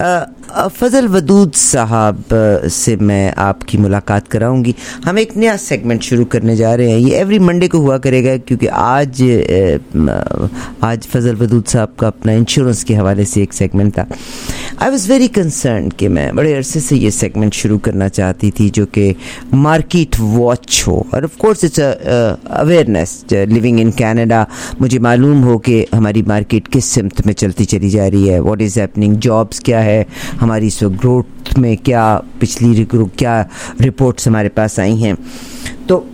फजल वदूद साहब से मैं आपकी मुलाकात कराऊंगी। हम एक नया सेगमेंट शुरू करने जा रहे हैं, ये एवरी मंडे को हुआ करेगा, क्योंकि आज फजल वदूद साहब का अपना इंश्योरेंस के हवाले से एक सेगमेंट था। आई वॉज़ वेरी कंसर्न कि मैं बड़े अरसे से ये सेगमेंट शुरू करना चाहती थी जो कि मार्केट वॉच हो, और of course it's awareness. Living in Canada मुझे मालूम हो कि हमारी मार्केट किस सिमत में चलती चली जा रही है, व्हाट इज़ हैपनिंग, जॉब्स क्या है, हमारी इस वक्त ग्रोथ में क्या पिछली क्या रिपोर्ट्स हमारे पास आई हैं। तो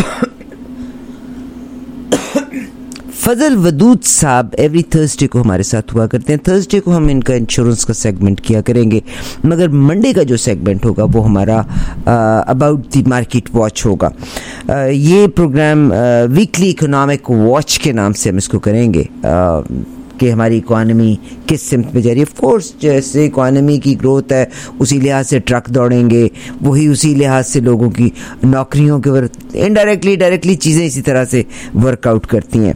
फजल वदूद साहब एवरी थर्सडे को हमारे साथ हुआ करते हैं। थर्सडे को हम इनका इंश्योरेंस का सेगमेंट किया करेंगे, मगर मंडे का जो सेगमेंट होगा वो हमारा अबाउट द मार्केट वॉच होगा। ये प्रोग्राम वीकली इकोनॉमिक वॉच के नाम से हम इसको करेंगे कि हमारी इकॉनमी किस सिमत में जा रही है। ऑफ कोर्स जैसे इकॉनमी की ग्रोथ है उसी लिहाज से ट्रक दौड़ेंगे, वही उसी लिहाज से लोगों की नौकरियों के ऊपर इनडायरेक्टली डायरेक्टली चीज़ें इसी तरह से वर्कआउट करती हैं।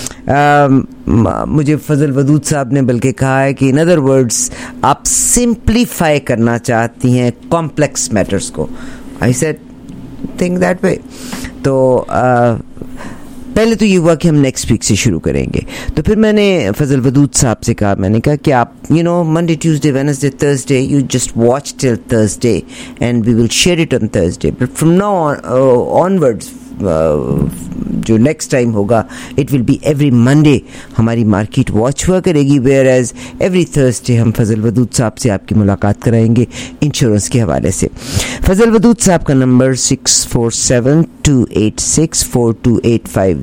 मुझे फजल वदूद साहब ने बल्कि कहा है कि इन अदर वर्ड्स आप सिंप्लीफाई करना चाहती हैं कॉम्प्लेक्स मैटर्स को। I said think that way. तो पहले तो ये हुआ कि हम नेक्स्ट वीक से शुरू करेंगे, तो फिर मैंने फजल वदूद साहब से कहा, मैंने कहा कि आप Monday Tuesday Wednesday Thursday you just watch till Thursday and we will share it on Thursday, but from now onwards जो नेक्स्ट टाइम होगा it will be every Monday हमारी मार्केट वॉच हुआ करेगी, वेयर एज एवरी थर्सडे हम फजल वदूद साहब से आपकी मुलाकात कराएंगे इंश्योरेंस के हवाले से। फजल वदूद साहब का नंबर 6472864285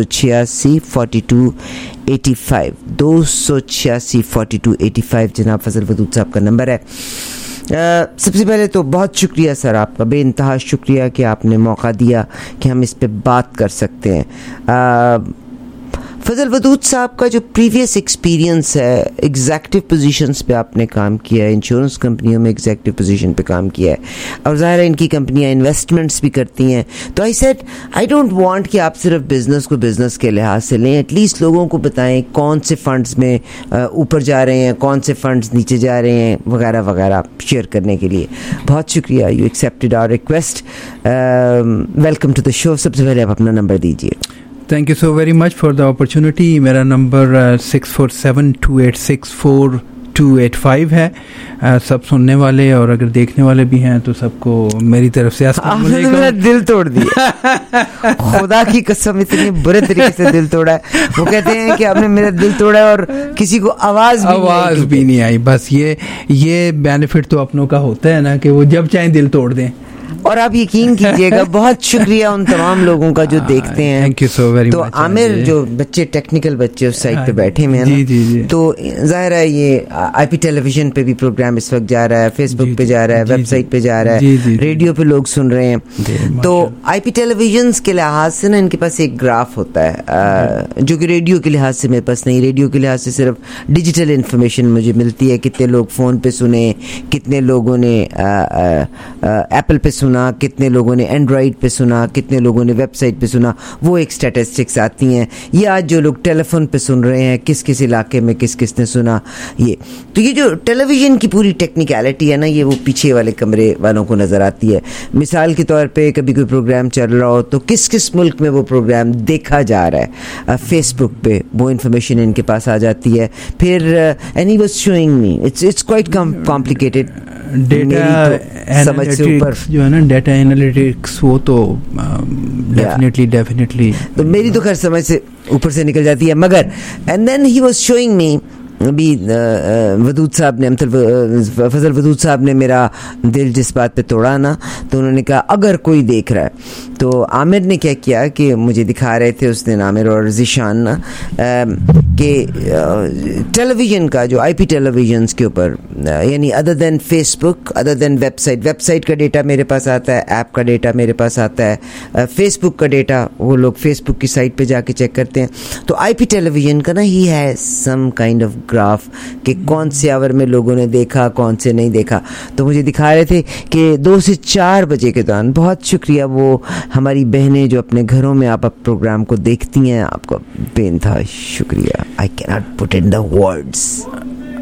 2864285 जनाब फजल वदूद साहब का नंबर है। सबसे पहले तो बहुत शुक्रिया सर आपका, बेइंतहा शुक्रिया कि आपने मौका दिया कि हम इस पे बात कर सकते हैं। फजल वदूद साहब का जो प्रीवियस एक्सपीरियंस है, एग्जेक्टिव पोजीशंस पे आपने काम किया है, इंश्योरेंस कंपनियों में एग्जेक्टिव पोजीशन पे काम किया है, और ज़ाहिर है इनकी कंपनियां इन्वेस्टमेंट्स भी करती हैं। तो I said I don't want कि आप सिर्फ बिज़नेस को बिज़नेस के लिहाज से लें, एटलीस्ट लोगों को बताएं कौन से फंड्स में ऊपर जा रहे हैं, कौन से फंड्स नीचे जा रहे हैं, वगैरह वगैरह शेयर करने के लिए बहुत शुक्रिया। You accepted our request. Welcome to the show. सबसे पहले आप अपना नंबर दीजिए। Thank you so very much for the opportunity. मेरा नंबर 6472864285 है। सब सुनने वाले और अगर देखने वाले भी हैं तो सबको मेरी तरफ से आपने मेरा दिल तोड़ दिया। खुदा की कसम इतनी बुरे तरीके से दिल तोड़ा है। वो कहते हैं कि आपने मेरा दिल तोड़ा है और किसी को आवाज भी नहीं आई। बस ये बेनिफिट तो अपनों का होता है ना कि वो जब चाहे दिल तोड़ दें। और आप यकीन कीजिएगा बहुत शुक्रिया उन तमाम लोगों का जो देखते हैं। Thank you so very much. तो आमिर जो बच्चे टेक्निकल बच्चे उस साइड पे बैठे हुए हैं ना, तो जाहिर है ये आईपी टेलीविजन पे भी प्रोग्राम इस वक्त जा रहा है, फेसबुक पे जा रहा है, वेबसाइट पे जा रहा है, रेडियो पे लोग सुन रहे हैं। तो आईपी टेलीविजन के लिहाज से ना इनके पास एक ग्राफ होता है जो कि रेडियो के लिहाज से मेरे पास नहीं। रेडियो के लिहाज से सिर्फ डिजिटल इन्फॉर्मेशन मुझे मिलती है, कितने लोग फ़ोन पे सुने, कितने लोगों ने एप्पल पे सुना, कितने लोगों ने एंड्रॉइड पे सुना, कितने लोगों ने वेबसाइट पे सुना, वो एक स्टैटिस्टिक्स आती हैं। ये आज जो लोग टेलीफोन पे सुन रहे हैं, किस किस इलाके में किस किसने सुना, ये तो ये जो टेलीविज़न की पूरी टेक्निकलिटी है ना, ये वो पीछे वाले कमरे वालों को नज़र आती है। मिसाल के तौर पे कभी कोई प्रोग्राम चल रहा हो तो किस किस मुल्क में वो प्रोग्राम देखा जा रहा है, फेसबुक पे वो इन्फॉर्मेशन इनके पास आ जाती है। फिर and he was showing me it's quite complicated. Data समझ से ऊपर जो है ना, डेटा एनालिटिक्स, वो तो डेफिनेटली तो मेरी तो खैर समझ से ऊपर से निकल जाती है। मगर and then he was showing me, अभी वदूद साहब ने फजल वदूद साहब ने मेरा दिल जिस बात पे तोड़ा ना, तो उन्होंने कहा अगर कोई देख रहा है तो आमिर ने क्या किया कि मुझे दिखा रहे थे उस दिन आमिर और ज़ीशान ना कि टेलीविज़न का जो आईपी टेलीविज़न के ऊपर, यानी other than Facebook, other than website का डेटा मेरे पास आता है, ऐप का डेटा मेरे पास आता है, फेसबुक का डेटा वो लोग फेसबुक की साइट पे जाके चेक करते हैं। तो आईपी टेलीविज़न का ना ही है सम काइंड ऑफ ग्राफ कि कौन से आवर में लोगों ने देखा, कौन से नहीं देखा। तो मुझे दिखा रहे थे कि 2 से 4 बजे के दौरान, बहुत शुक्रिया वो हमारी बहनें जो अपने घरों में आप प्रोग्राम को देखती हैं, आपका बेइंतहा शुक्रिया। I can not put in the words.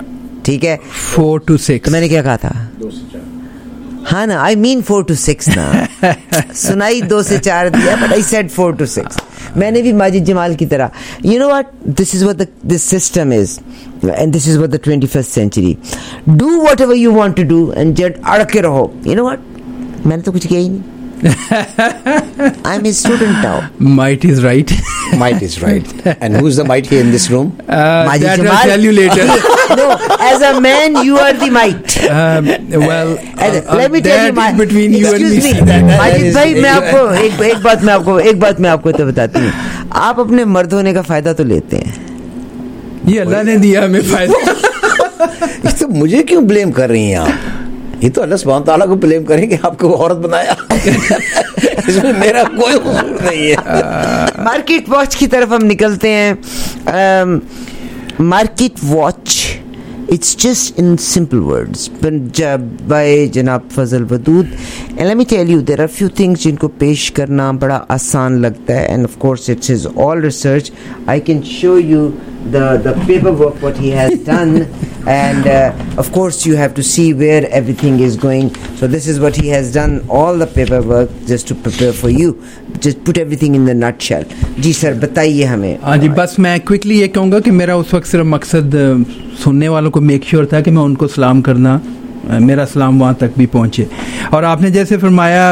ठीक है, 4 to 6। तो मैंने क्या कहा था? 2 से 4। हाँ ना, I mean 4 to 6 ना। सुनाई 2 से 4 दिया, but I said 4 to 6। मैंने भी माजिद जमाल की तरह, you know what, this is what this system is, and this is what the 21st century, do whatever you want to do and just अड़ के रहो। You know what, मैंने तो कुछ किया ही नहीं। I'm a student now. Might is right. Might is right. And who's the might here in this room? That I'll tell you later. No, as a man, you are the might. Well, let me tell you, between you and me. Majid भाई, मैं आपको एक बात मैं आपको तो बताती हूँ, आप अपने मर्द होने का फायदा तो लेते हैं। ये अल्लाह ने दिया हमें फायदा। तो मुझे क्यों ब्लेम कर रही हैं आप? ये तो अल्लाह सुब्हान तआला को ब्लेम करें कि आपको औरत बनाया। इसमें मेरा कोई कसूर नहीं है। मार्केट वॉच की तरफ हम निकलते हैं। Market watch, it's just in simple words by जनाब फजल Wadood, and let me tell you, there are few things जिनको पेश करना बड़ा आसान लगता है, and of course it is all research. I can show you the paperwork what he has done, and of course you have to see where everything is going. So this is what he has done, all the paperwork just to prepare for you, just put everything in the nutshell. जी sir, बताइए हमें। हाँ जी, बस मैं quickly ये कहूँगा कि मेरा उस वक्त सिर्फ मकसद सुनने वालों को मेक श्योर था कि मैं उनको सलाम करना, मेरा सलाम वहाँ तक भी पहुँचे। और आपने जैसे फरमाया,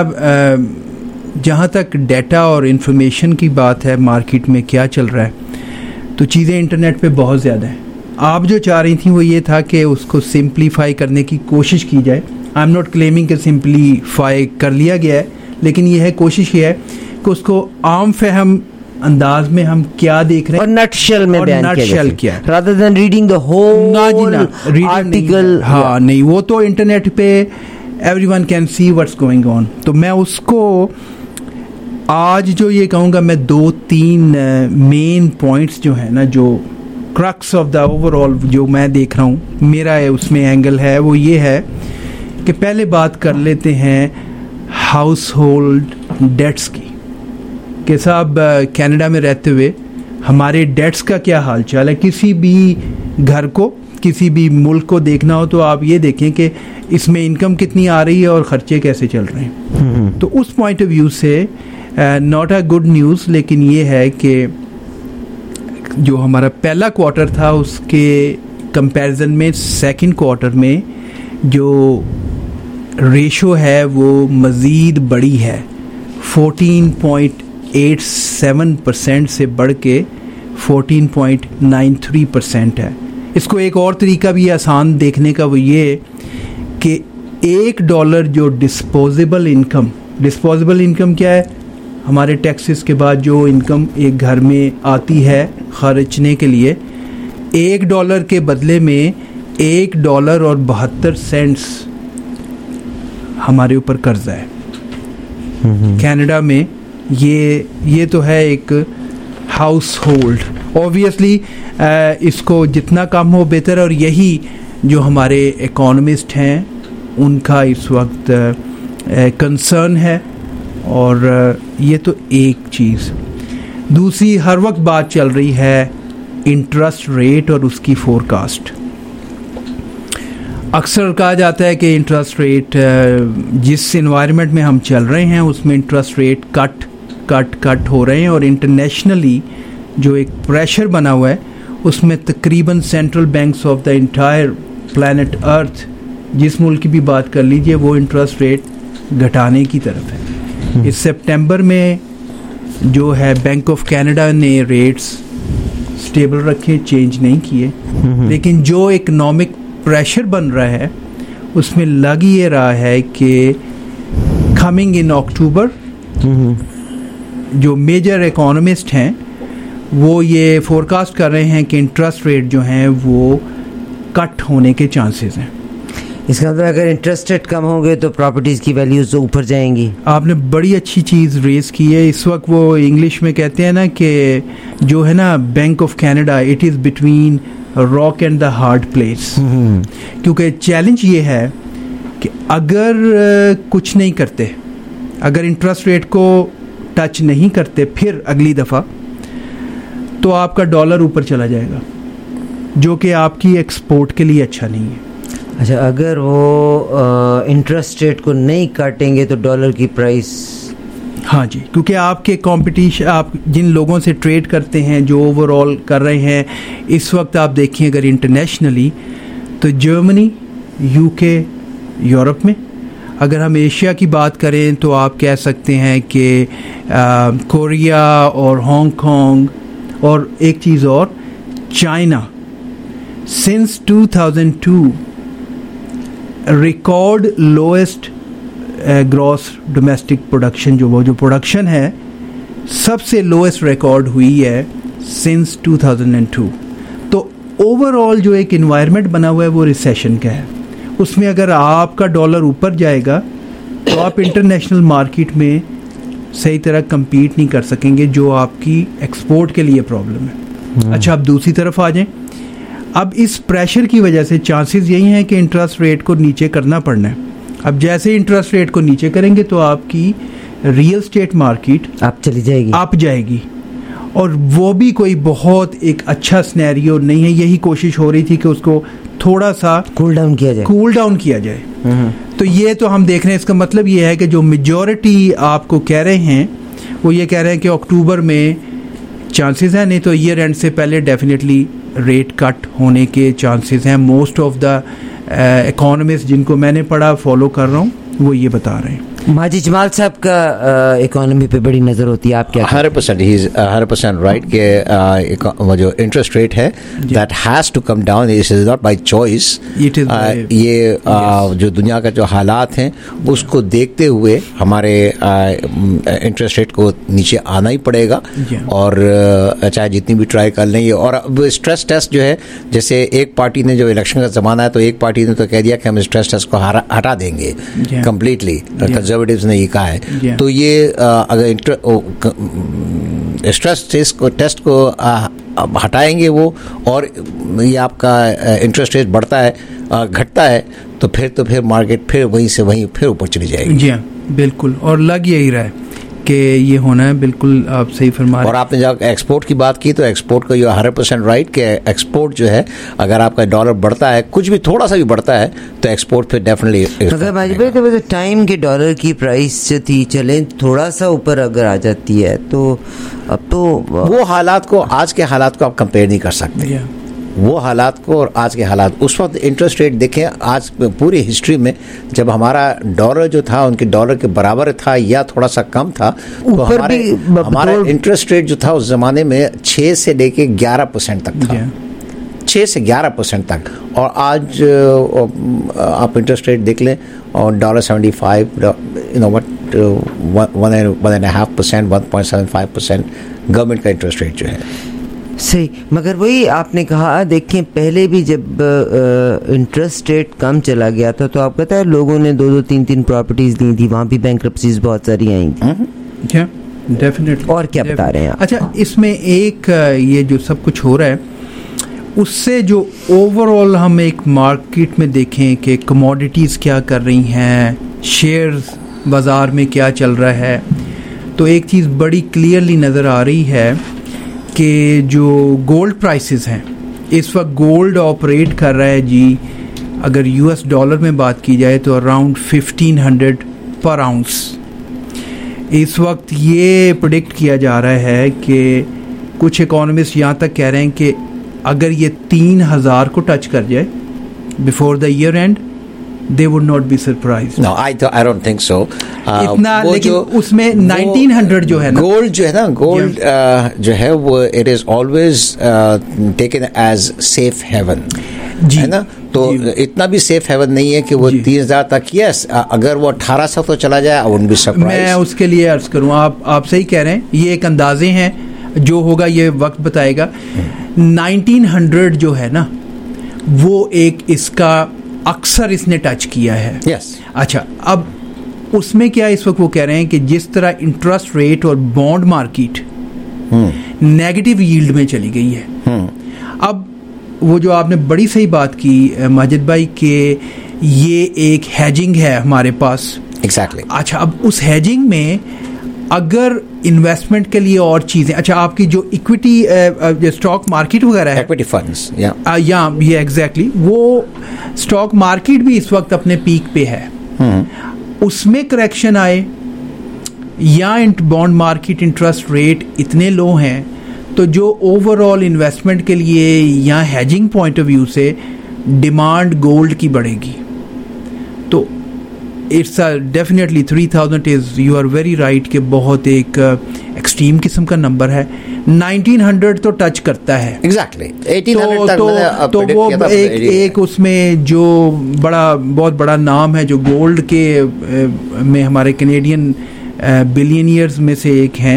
जहाँ तक डाटा और इन्फॉर्मेशन की बात है, मार्केट में क्या चल रहा है, तो चीज़ें इंटरनेट पे बहुत ज़्यादा हैं। आप जो चाह रही थी वो ये था कि उसको सिंप्लीफाई करने की कोशिश की जाए। आई एम नॉट क्लेमिंग कि सिंप्लीफाई कर लिया गया है, लेकिन ये है, कोशिश ये है कि उसको आम फहम अंदाज में हम क्या देख रहे हैं और नटशेल में बयान किया है, rather than reading the whole article। हाँ नहीं, वो तो इंटरनेट पे everyone can see what's going on। तो मैं उसको आज जो ये कहूँगा, मैं 2-3 मेन पॉइंट्स जो है ना, जो क्रक्स ऑफ द ओवरऑल जो मैं देख रहा हूँ, मेरा उसमें एंगल है, वो ये है कि पहले बात कर लेते हैं हाउस होल्ड डेट्स की। कि साहब, कनाडा में रहते हुए हमारे डेट्स का क्या हाल चाल है। किसी भी घर को, किसी भी मुल्क को देखना हो तो आप ये देखें कि इसमें इनकम कितनी आ रही है और ख़र्चे कैसे चल रहे हैं। तो उस पॉइंट ऑफ व्यू से नॉट अ गुड न्यूज़, लेकिन ये है कि जो हमारा पहला क्वार्टर था उसके कंपैरिजन में सेकंड क्वार्टर में जो रेशो है वो मज़ीद बड़ी है। 14.87% से बढ़ के 14.93% है। इसको एक और तरीका भी आसान देखने का वो ये कि $1 जो डिस्पोजेबल इनकम क्या है, हमारे टैक्सेस के बाद जो इनकम एक घर में आती है खर्चने के लिए, $1 के बदले में $1.72 हमारे ऊपर कर्जा है। कनाडा में ये तो है एक हाउस होल्ड। ऑब्वियसली इसको जितना कम हो बेहतर, और यही जो हमारे इकोनॉमिस्ट हैं उनका इस वक्त कंसर्न है। और ये तो एक चीज़। दूसरी, हर वक्त बात चल रही है इंटरेस्ट रेट और उसकी फोरकास्ट। अक्सर कहा जाता है कि इंटरेस्ट रेट, जिस एनवायरनमेंट में हम चल रहे हैं उसमें इंटरेस्ट रेट कट हो रहे हैं, और इंटरनेशनली जो एक प्रेशर बना हुआ है उसमें तकरीबन central banks of the entire planet earth, जिस मुल्क की भी बात कर लीजिए, वो इंटरेस्ट रेट घटाने की तरफ है। इस सितंबर में जो है बैंक ऑफ कनाडा ने रेट्स स्टेबल रखे, चेंज नहीं किए, लेकिन जो इकोनॉमिक प्रेशर बन रहा है उसमें लग ये रहा है कि कमिंग इन अक्टूबर जो मेजर इकोनॉमिस्ट हैं वो ये फोरकास्ट कर रहे हैं कि इंटरेस्ट रेट जो हैं वो कट होने के चांसेस हैं। इसका मतलब अगर इंटरेस्ट रेट कम होंगे तो प्रॉपर्टीज़ की वैल्यूज तो ऊपर जाएंगी। आपने बड़ी अच्छी चीज़ रेज की है। इस वक्त वो इंग्लिश में कहते हैं ना कि जो है ना bank of Canada, it is between rock and the hard place. क्योंकि चैलेंज ये है कि अगर कुछ नहीं करते, अगर इंटरेस्ट रेट को टच नहीं करते फिर अगली दफ़ा, तो आपका डॉलर ऊपर चला जाएगा। जो कि आपकी एक्सपोर्ट के लिए अच्छा नहीं है। अच्छा, अगर वो इंटरेस्ट रेट को नहीं काटेंगे तो डॉलर की प्राइस, हाँ जी, क्योंकि आपके कंपटीशन, आप जिन लोगों से ट्रेड करते हैं, जो ओवरऑल कर रहे हैं इस वक्त, आप देखिए अगर इंटरनेशनली तो जर्मनी, यूके, यूरोप में, अगर हम एशिया की बात करें तो आप कह सकते हैं कि कोरिया और हांगकांग, और एक चीज़ और, China since 2002 record lowest gross domestic production, जो प्रोडक्शन है सबसे लोएस्ट रिकॉर्ड हुई है सिंस 2002। तो ओवरऑल जो एक इन्वायरमेंट बना हुआ है वो रिसेशन का है। उसमें अगर आपका डॉलर ऊपर जाएगा तो आप इंटरनेशनल मार्केट में सही तरह compete नहीं कर सकेंगे, जो आपकी एक्सपोर्ट के लिए प्रॉब्लम है। अच्छा, अब दूसरी तरफ आ जाएं। अब इस प्रेशर की वजह से चांसेस यही हैं कि इंटरेस्ट रेट को नीचे करना पड़ना है। अब जैसे इंटरेस्ट रेट को नीचे करेंगे तो आपकी रियल स्टेट मार्केट आप जाएगी, और वो भी कोई बहुत एक अच्छा सिनेरियो नहीं है। यही कोशिश हो रही थी कि उसको थोड़ा सा कूल डाउन किया जाए। तो ये तो हम देख रहे हैं, इसका मतलब ये है कि जो मेजॉरिटी आपको कह रहे हैं वो ये कह रहे हैं कि अक्टूबर में चांसेस हैं, नहीं तो ईयर एंड से पहले डेफिनेटली रेट कट होने के चांसेस हैं। मोस्ट ऑफ द इकोनॉमिस्ट जिनको मैंने पढ़ा, फॉलो कर रहा हूँ, वो ये बता रहे हैं। माजी जमाल साहब का इकोनॉमी पे बड़ी नज़र होती है, आप क्या? 100% राइट कि वो जो इंटरेस्ट रेट है that has to come down, this is not by choice. ये जो दुनिया का जो हालात हैं उसको देखते हुए हमारे इंटरेस्ट रेट को नीचे आना ही पड़ेगा, और चाहे जितनी भी ट्राई कर लें। और अब स्ट्रेस टेस्ट जो है, जैसे एक पार्टी ने, जो इलेक्शन का ज़माना है तो एक पार्टी ने तो कह दिया कि हम स्ट्रेस टेस्ट को हटा देंगे कंप्लीटली, कंजर्वेटिव्स ने ये कहा है। तो ये अगर स्ट्रेस टेस्ट को हटाएंगे वो, और ये आपका इंटरेस्ट रेट बढ़ता है, घटता है, तो फिर मार्केट फिर वहीं से वहीं फिर ऊपर चली जाएगी। जी हाँ, बिल्कुल। और लग यही रहा है कि ये होना है, बिल्कुल आप सही फरमा रहे हैं। और आपने जब एक्सपोर्ट की बात की तो एक्सपोर्ट का ये 100% राइट कि एक्सपोर्ट जो है, अगर आपका डॉलर बढ़ता है, कुछ भी थोड़ा सा भी बढ़ता है, तो एक्सपोर्ट फिर डेफिनेटली। मगर भाई तो टाइम के डॉलर की प्राइस जो थी, चले थोड़ा सा ऊपर अगर आ जाती है तो अब तो वो हालात को, आज के हालात को आप कंपेयर नहीं कर सकते। वो हालात को और आज के हालात, उस वक्त इंटरेस्ट रेट देखें, आज पूरी हिस्ट्री में जब हमारा डॉलर जो था उनके डॉलर के बराबर था या थोड़ा सा कम था, तो हमारा इंटरेस्ट रेट जो था उस जमाने में 6 से लेके 11% तक था। 6 से 11% तक। और आज आप इंटरेस्ट रेट देख लें, और $75, 1.5%, 1.75% गवर्नमेंट का इंटरेस्ट रेट जो है। सही, मगर वही आपने कहा, देखें पहले भी जब इंटरेस्ट रेट कम चला गया था तो आप कहता है लोगों ने 2-2, 3-3 प्रॉपर्टीज ली थी, वहाँ भी बैंक्रप्सीज बहुत सारी आई थी। डेफिनेटली। और क्या बता रहे हैं आप? अच्छा, इसमें एक ये जो सब कुछ हो रहा है उससे जो ओवरऑल हम एक मार्केट में देखें कि कमोडिटीज़ क्या कर रही हैं, शेयर्स बाज़ार में क्या चल रहा है, तो एक चीज़ बड़ी क्लियरली नज़र आ रही है कि जो गोल्ड प्राइसेस हैं, इस वक्त गोल्ड ऑपरेट कर रहा है जी, अगर US डॉलर में बात की जाए तो अराउंड 1500 पर आउंस। इस वक्त ये प्रेडिक्ट किया जा रहा है कि कुछ इकोनॉमिस्ट यहाँ तक कह रहे हैं कि अगर ये 3000 को टच कर जाए before the year end, they would not be surprised. No, I don't think so. इतना, लेकिन उसमें 1900 जो है ना, गोल्ड जो है ना, गोल्ड जो है वो it is always taken as safe haven, है ना। तो इतना भी सेफ हेवन नहीं है कि वो 3000 तक। यस, अगर वो 1800 तो चला जाए, I wouldn't be surprised. मैं उसके लिए अर्ज करूँ, आप सही कह रहे हैं, ये एक अंदाजे हैं, जो होगा ये वक्त बताएगा। 1900 जो है ना, वो एक इसका अक्सर इसने टच किया है। yes. अच्छा, अब उसमें क्या इस वक्त वो कह रहे हैं कि जिस तरह इंटरेस्ट रेट और बॉन्ड मार्केट नेगेटिव यील्ड में चली गई है, अब वो जो आपने बड़ी सही बात की माजिद भाई कि ये एक हैजिंग है हमारे पास। Exactly. अच्छा, अब उस हैजिंग में अगर इन्वेस्टमेंट के लिए और चीज़ें, अच्छा आपकी जो इक्विटी स्टॉक मार्केट वगैरह है, इक्विटी फंड्स, ये एग्जैक्टली, वो स्टॉक मार्केट भी इस वक्त अपने पीक पे है, उसमें करेक्शन आए या बॉन्ड मार्केट इंटरेस्ट रेट इतने लो हैं, तो जो ओवरऑल इन्वेस्टमेंट के लिए या हेजिंग पॉइंट ऑफ व्यू से डिमांड गोल्ड की बढ़ेगी। तो it's definitely 3000 is, you are very right कि बहुत एक एक्सट्रीम किस्म का नंबर है। 1900 तो टच करता है एग्जैक्टली, 1800 तक तो वो एक उसमें जो बहुत बड़ा नाम है जो गोल्ड के में हमारे कैनेडियन बिलियनियर्स में से एक हैं,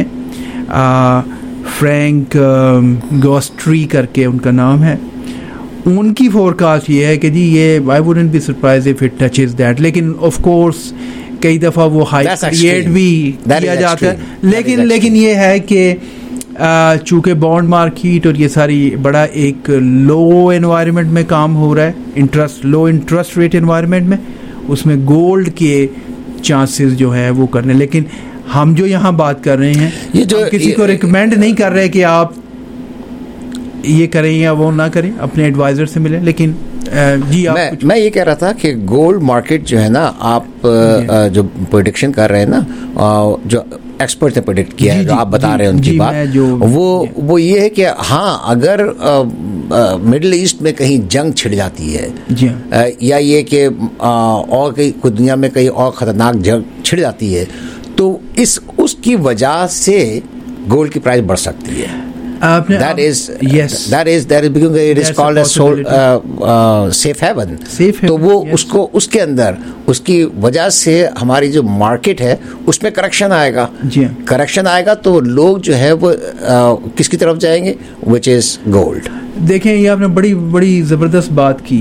फ्रैंक गॉस्ट्री करके उनका नाम है। उनकी फोरकास्ट ये है कि जी ये I wouldn't be surprise if it touches that, लेकिन ऑफ कोर्स कई दफ़ा वो हाई क्रिएट भी किया जाता है, लेकिन ये है कि चूँकि बॉन्ड मार्केट और ये सारी बड़ा एक लो एनवायरनमेंट में काम हो रहा है, लो इंटरेस्ट रेट एनवायरनमेंट में, उसमें गोल्ड के चांसेस जो है वो करने। लेकिन हम जो यहाँ बात कर रहे हैं, ये जो किसी को रिकमेंड नहीं कर रहे कि आप ये करें या वो ना करें, अपने एडवाइजर से मिलें। लेकिन जी आप मैं ये कह रहा था कि गोल्ड मार्केट जो है ना, आप जो प्रेडिक्शन कर रहे हैं ना, जो एक्सपर्ट ने प्रेडिक्ट किया है, जो आप बता रहे हैं उनकी बात, वो ये है कि हाँ, अगर मिडिल ईस्ट में कहीं जंग छिड़ जाती है या ये कि और कहीं दुनिया में कहीं और ख़तरनाक जंग छिड़ जाती है, तो उसकी वजह से गोल्ड की प्राइस बढ़ सकती है। That is because it is called as safe haven. तो वो उसको उसके अंदर उसकी वजह से हमारी जो मार्केट है उसमें करेक्शन आएगा तो लोग जो है वो किसकी तरफ जाएंगे, which is gold. देखें, ये आपने बड़ी ज़बरदस्त बात की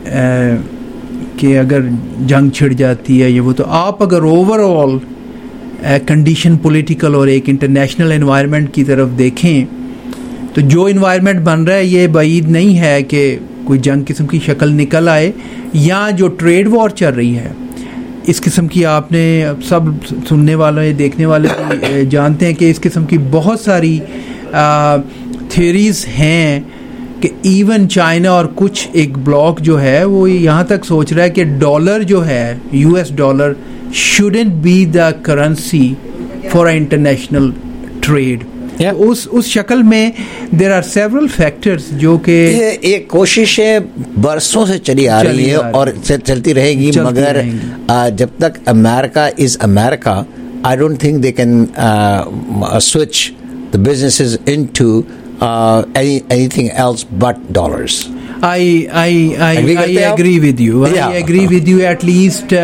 कि अगर जंग छिड़ जाती है ये वो, तो आप अगर ओवरऑल कंडीशन पॉलिटिकल और एक इंटरनेशनल एनवायरनमेंट की तरफ देखें, तो जो इन्वायरमेंट बन रहा है ये बाईद नहीं है कि कोई जंग किस्म की शक्ल निकल आए, या जो ट्रेड वॉर चल रही है इस किस्म की, आपने सब सुनने वाले देखने वाले जानते हैं कि इस किस्म की बहुत सारी थ्योरीज हैं कि इवन चाइना और कुछ एक ब्लॉक जो है वो यहाँ तक सोच रहा है कि डॉलर जो है, US dollar shouldn't be the currency for international trade. उस शक्ल में देयर आर सेवरल फैक्टर्स जो कि एक कोशिशें बरसों से चली आ रही है और चलती रहेगी, मगर जब तक America is America, I don't think they can switch the businesses into anything else but dollars. I agree with you. I agree with you. At least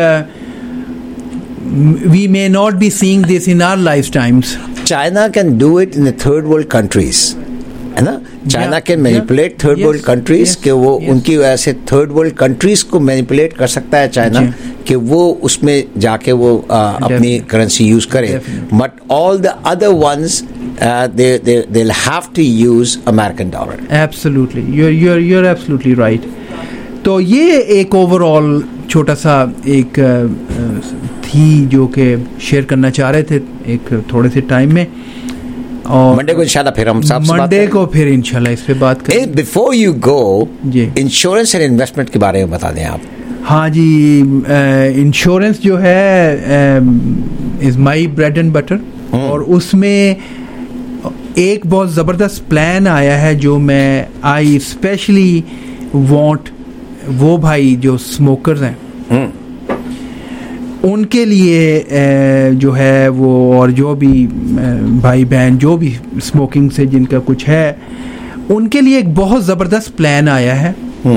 we may not be seeing this in our lifetimes. China can do it in the third world countries, है ना? China can manipulate third world countries कि वो उनकी वजह से third world countries को manipulate कर सकता है China कि वो उसमें जाके वो अपनी currency use करे. But all the other ones they'll have to use American dollar. Absolutely, you're absolutely right. तो ये एक ओवरऑल छोटा सा एक थी जो कि शेयर करना चाह रहे थे एक थोड़े से टाइम में, और मंडे को इंशाल्लाह फिर हम मंडे को फिर इंशाल्लाह इस पे बात करें। Before you go, insurance and investment के बारे में बता दें आप। हाँ जी, इंश्योरेंस जो है is my bread and butter, और उसमें एक बहुत ज़बरदस्त प्लान आया है जो मैं आई स्पेशली वांट वो भाई जो स्मोकर्स हैं उनके लिए जो है वो, और जो भी भाई बहन जो भी स्मोकिंग से जिनका कुछ है उनके लिए एक बहुत ज़बरदस्त प्लान आया है।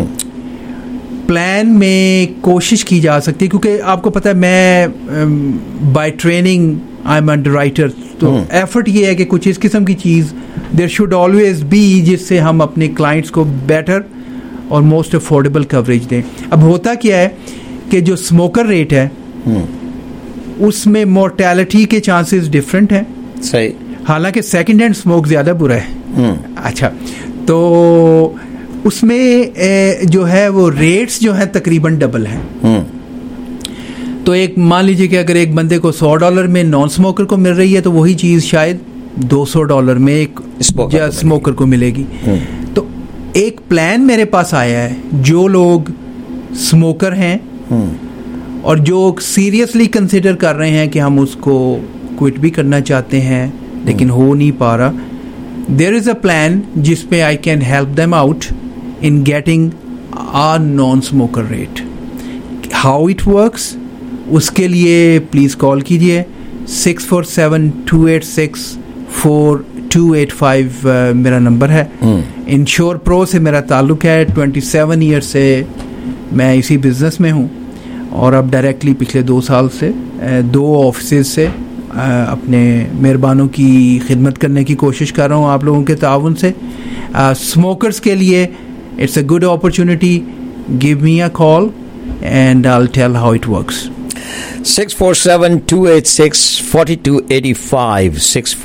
प्लान में कोशिश की जा सकती है, क्योंकि आपको पता है मैं by training I am underwriter, तो एफर्ट ये है कि कुछ इस किस्म की चीज़ देयर शुड ऑलवेज बी जिससे हम अपने क्लाइंट्स को बेटर और मोस्ट अफोर्डेबल कवरेज दें। अब होता क्या है कि जो स्मोकर रेट है उसमें मोर्टेलिटी के चांसेस डिफरेंट हैं। सही, हालांकि सेकंड हैंड स्मोक ज़्यादा बुरा है। अच्छा, तो उसमें जो है वो रेट्स जो है तकरीबन डबल हैं। तो एक मान लीजिए कि अगर एक बंदे को $100 में नॉन स्मोकर को मिल रही है, तो वही चीज़ शायद $200 में एक स्मोकर को मिलेगी। तो एक प्लान मेरे पास आया है, जो लोग स्मोकर हैं और जो सीरियसली कंसिडर कर रहे हैं कि हम उसको क्विट भी करना चाहते हैं लेकिन हो नहीं पा रहा, देयर इज़ अ प्लान जिसपे I can help them out in getting a non smoker rate. How it works, उसके लिए प्लीज़ कॉल कीजिए 647-286-4285 मेरा नंबर है। इंश्योर प्रो से मेरा ताल्लुक़ है, 27 ईयर से मैं इसी बिज़नेस में हूँ और अब डायरेक्टली पिछले 2 साल से 2 ऑफिस से अपने मेहरबानों की खिदमत करने की कोशिश कर रहा हूँ आप लोगों के ताउन से। स्मोकर्स के लिए it's a good opportunity, give me a call and I'll tell how it works. 647-286-4285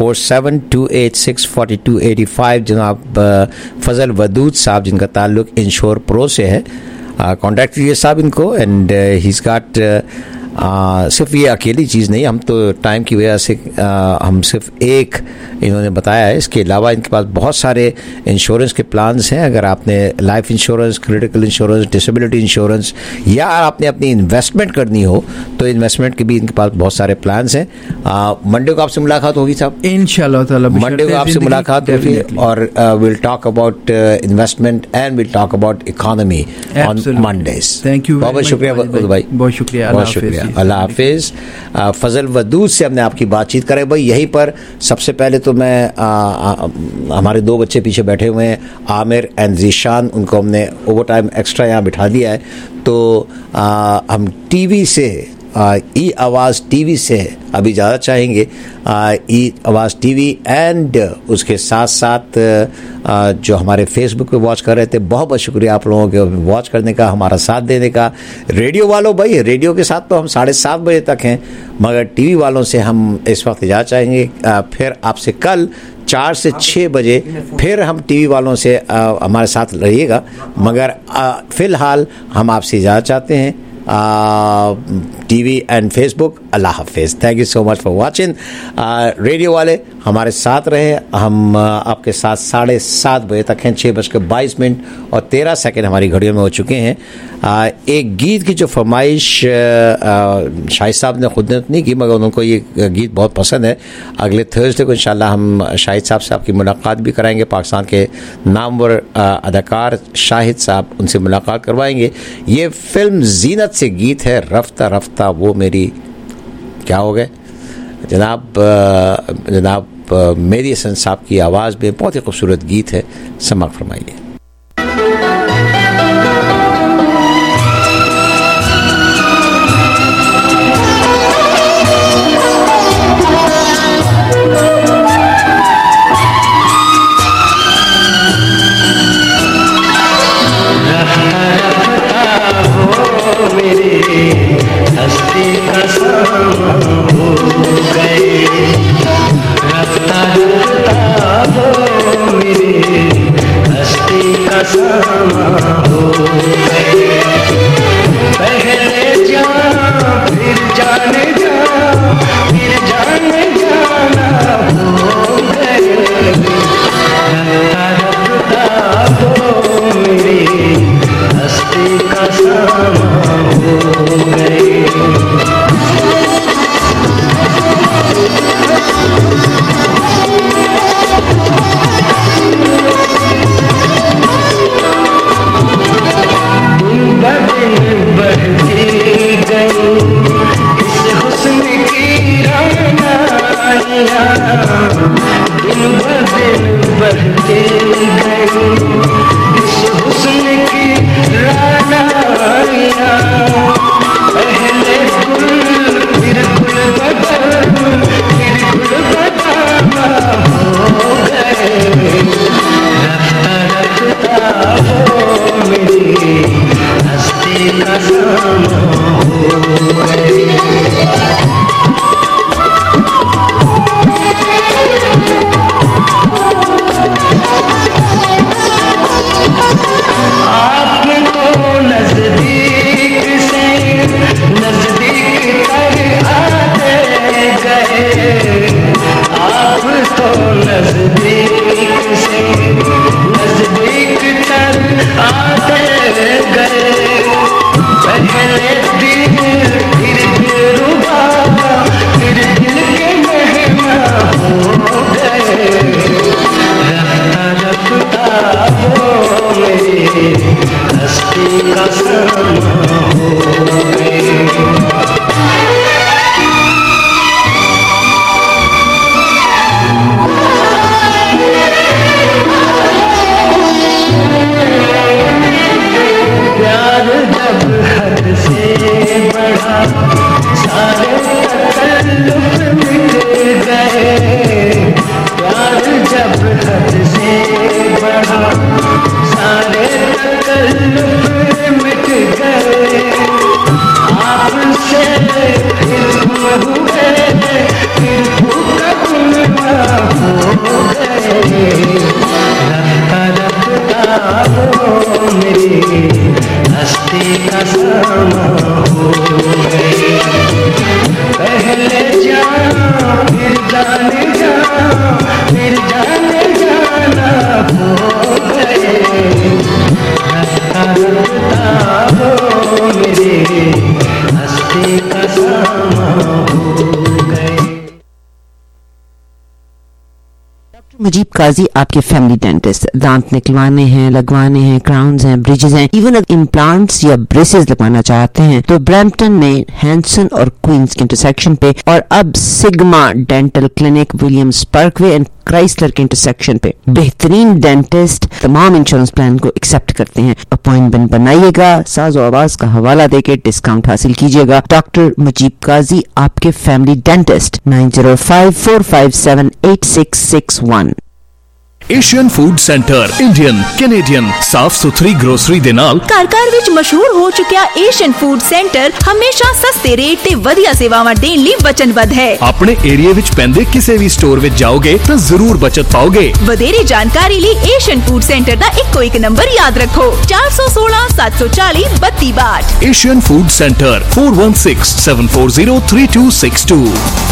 647-286-4285 जनाब फजल वदूद साहब, जिनका ताल्लुक इंश्योर प्रो से है, कॉन्टैक्ट कीजिए साहब इनको। एंड he's got सिर्फ ये अकेली चीज़ नहीं, हम तो टाइम की वजह से हम सिर्फ एक इन्होंने बताया है, इसके अलावा इनके पास बहुत सारे इंश्योरेंस के प्लान्स हैं। अगर आपने life insurance, critical insurance, disability insurance या आपने अपनी इन्वेस्टमेंट करनी हो तो इन्वेस्टमेंट के भी इनके पास बहुत सारे प्लान्स हैं। मंडे को आपसे मुलाकात होगी साहब, इंशाल्लाह ताला मंडे को आपसे मुलाकात होगी और will talk about investment and will talk about economy on Mondays. Thank you, बहुत शुक्रिया भाई, बहुत शुक्रिया, बहुत शुक्रिया, अल्लाह हाफिज़। फजल वदूद से हमने आपकी बातचीत करे भाई। यहीं पर सबसे पहले तो मैं हमारे 2 बच्चे पीछे बैठे हुए हैं, आमिर एंड जीशान, उनको हमने ओवर टाइम एक्स्ट्रा यहाँ बिठा दिया है। तो हम टीवी से ई आवाज़ टीवी से अभी ज़्यादा चाहेंगे, ई आवाज़ टीवी एंड उसके साथ साथ जो हमारे फेसबुक पे वॉच कर रहे थे, बहुत बहुत शुक्रिया आप लोगों के वॉच करने का, हमारा साथ देने का। रेडियो वालों भाई, रेडियो के साथ तो हम 7:30 बजे तक हैं, मगर टीवी वालों से हम इस वक्त इजाज़त चाहेंगे। फिर आपसे कल 4 से 6 बजे फिर हम टीवी वालों से हमारे साथ रहिएगा, मगर फ़िलहाल हम आपसे इजाज़त चाहते हैं। टीवी एंड फेसबुक, अल्लाह हाफिज़। Thank you so much for watching. Radio वाले हमारे साथ रहे, हम आपके साथ 7:30 बजे तक हैं। 6:22 और 13 हमारी घड़ियों में हो चुके हैं। एक गीत की जो फरमाइश शाहिद साहब ने खुद ने नहीं की, मगर उनको ये गीत बहुत पसंद है। अगले थर्सडे को इंशाल्लाह हम शाहिद साहब से आपकी मुलाकात भी कराएंगे, पाकिस्तान के नामवर अदाकार शाहिद साहब, उनसे मुलाकात करवाएंगे। ये फिल्म जीनत से गीत है, रफ्ता रफ्ता वो मेरी क्या हो गए। जनाब मेरी हसन साहब की आवाज़ में बहुत ही खूबसूरत गीत है, समाअत फरमाइए। हस्ती सारे तकल्लुफ़ मिट गए, प्यार जब हद से बढ़ा, सारे तकल्लुफ़ मिट गए, आपसे फिर हुए, फिर गुलवा हो गए, रफ्ता रफ्ता वो मेरी हस्ती का समा हो गए, पहले जाना फिर जाने जाना, फिर जाने जाना हो गए, रफ्ता रफ्ता वो मेरी हस्ती का समा हो गए। मुजीब काजी आपके फैमिली डेंटिस्ट, दांत निकलवाने हैं, लगवाने हैं, क्राउन्स हैं, ब्रिजेस हैं, इवन अगर इम्प्लांट्स या ब्रेसेस लगवाना चाहते हैं तो ब्रैम्पटन में हैंसन और क्वींस के इंटरसेक्शन पे, और अब Sigma Dental Clinic Williams Parkway and Chrysler के इंटरसेक्शन पे बेहतरीन डेंटिस्ट तमाम इंश्योरेंस प्लान को एक्सेप्ट करते हैं। अपॉइंटमेंट बनाइएगा, साज़ो आवाज का हवाला देके डिस्काउंट हासिल कीजिएगा। डॉक्टर मुजीब काजी आपके family dentist, 9054578661। Asian Food Centre Indian Canadian साफ सुथरी ग्रोसरी दे नाल ਘਰ ਵਿੱਚ ਮਸ਼ਹੂਰ ਹੋ ਚੁੱਕਿਆ ਏਸ਼ੀਅਨ ਫੂਡ ਸੈਂਟਰ ਹਮੇਸ਼ਾ ਸਸਤੇ ਰੇਟ ਤੇ ਵਧੀਆ ਸੇਵਾਵਾਂ ਦੇਣ ਲਈ ਵਚਨਬੱਧ ਹੈ। ਆਪਣੇ ਏਰੀਆ ਵਿੱਚ ਪੈਂਦੇ ਕਿਸੇ ਵੀ ਸਟੋਰ ਵਿੱਚ ਜਾਓਗੇ ਤਾਂ ਜ਼ਰੂਰ ਬਚਤ ਪਾਓਗੇ। ਵਧੇਰੇ ਜਾਣਕਾਰੀ ਲਈ ਏਸ਼ੀਅਨ ਫੂਡ ਸੈਂਟਰ ਦਾ ਇੱਕੋ ਇੱਕ ਨੰਬਰ ਯਾਦ ਰੱਖੋ, 416 740 3262। Asian Food Centre 4167403262।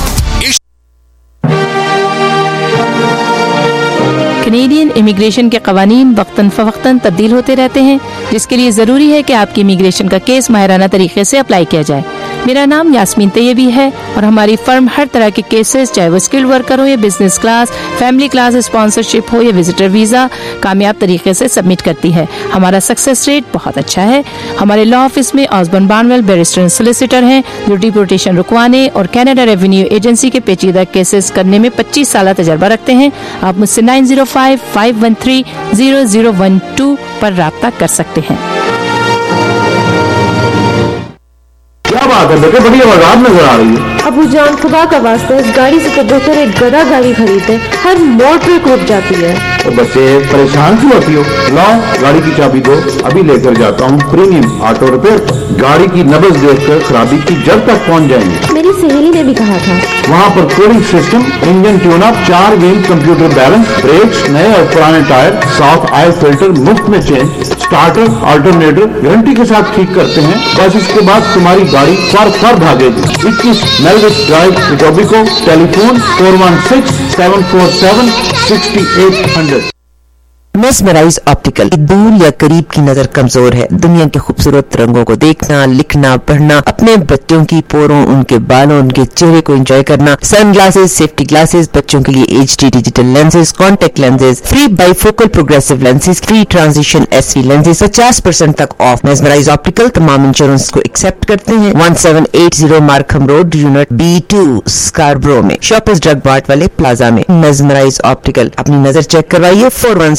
Canadian immigration के कवानीन वक्तन फवक्तन तब्दील होते रहते हैं, जिसके लिए ज़रूरी है कि आपकी इमिग्रेशन का केस माहिराना तरीके से अप्लाई किया जाए। मेरा नाम यास्मीन तैयबी है और हमारी फर्म हर तरह के केसेस, चाहे वो स्किल्ड वर्कर हो या business class, family class sponsorship हो या विजिटर वीज़ा, कामयाब तरीके से सबमिट करती है। हमारा सक्सेस रेट बहुत अच्छा है। हमारे लॉ ऑफिस में Osborne Barnwell barrister and solicitor हैं जो डिपोर्टेशन रुकवाने और कनाडा रेवेन्यू एजेंसी के पेचीदा केसेस करने में 25 साल तजर्बा रखते हैं। आप मुझसे 9055130012 पर राब्ता कर सकते हैं। क्या बात है बेटे, बड़ी आवाज़ नजर आ रही है। अबू जान, खुदा का वास्ता इस गाड़ी से तो बेहतर एक गधा गाड़ी खरीदे, हर मोड़ पे रुक जाती है। तो बच्चे परेशान क्यों होती हो? लाओ गाड़ी की चाबी दो, अभी लेकर जाता हूँ प्रीमियम ऑटो रिपेयर। गाड़ी की नब्ज देखकर खराबी की जड़ तक पहुँच जाएंगे। मेरी सहेली ने भी कहा था। वहाँ पर cooling system, engine tune up, 4 wheel computer balance, brakes, नए और पुराने टायर, साफ ऑयल फिल्टर मुफ्त में चेंज, स्टार्टर अल्टरनेटर गारंटी के साथ ठीक करते हैं। बस इसके बाद तुम्हारी गाड़ी फर भागेगी। 21 Melvis Drive, Etobicoke, telephone 416-747-6800। Mesmerize Optical. दूर या करीब की नजर कमजोर है, दुनिया के खूबसूरत रंगों को देखना, लिखना, पढ़ना, अपने बच्चों की पोरों, उनके बालों, उनके चेहरे को एंजॉय करना। सन ग्लासेस, सेफ्टी ग्लासेस, बच्चों के लिए HD digital lenses, contact lenses, free bifocal progressive lenses, free transition SV lenses, 50% तक ऑफ। मेस्मराइज ऑप्टिकल तमाम इंश्योरेंस को एक्सेप्ट करते हैं। 1780 Markham Road, unit B2, Scarborough में, शॉपर्स ड्रग मार्ट वाले प्लाजा में। मेस्मराइज ऑप्टिकल, अपनी नजर चेक करवाइए।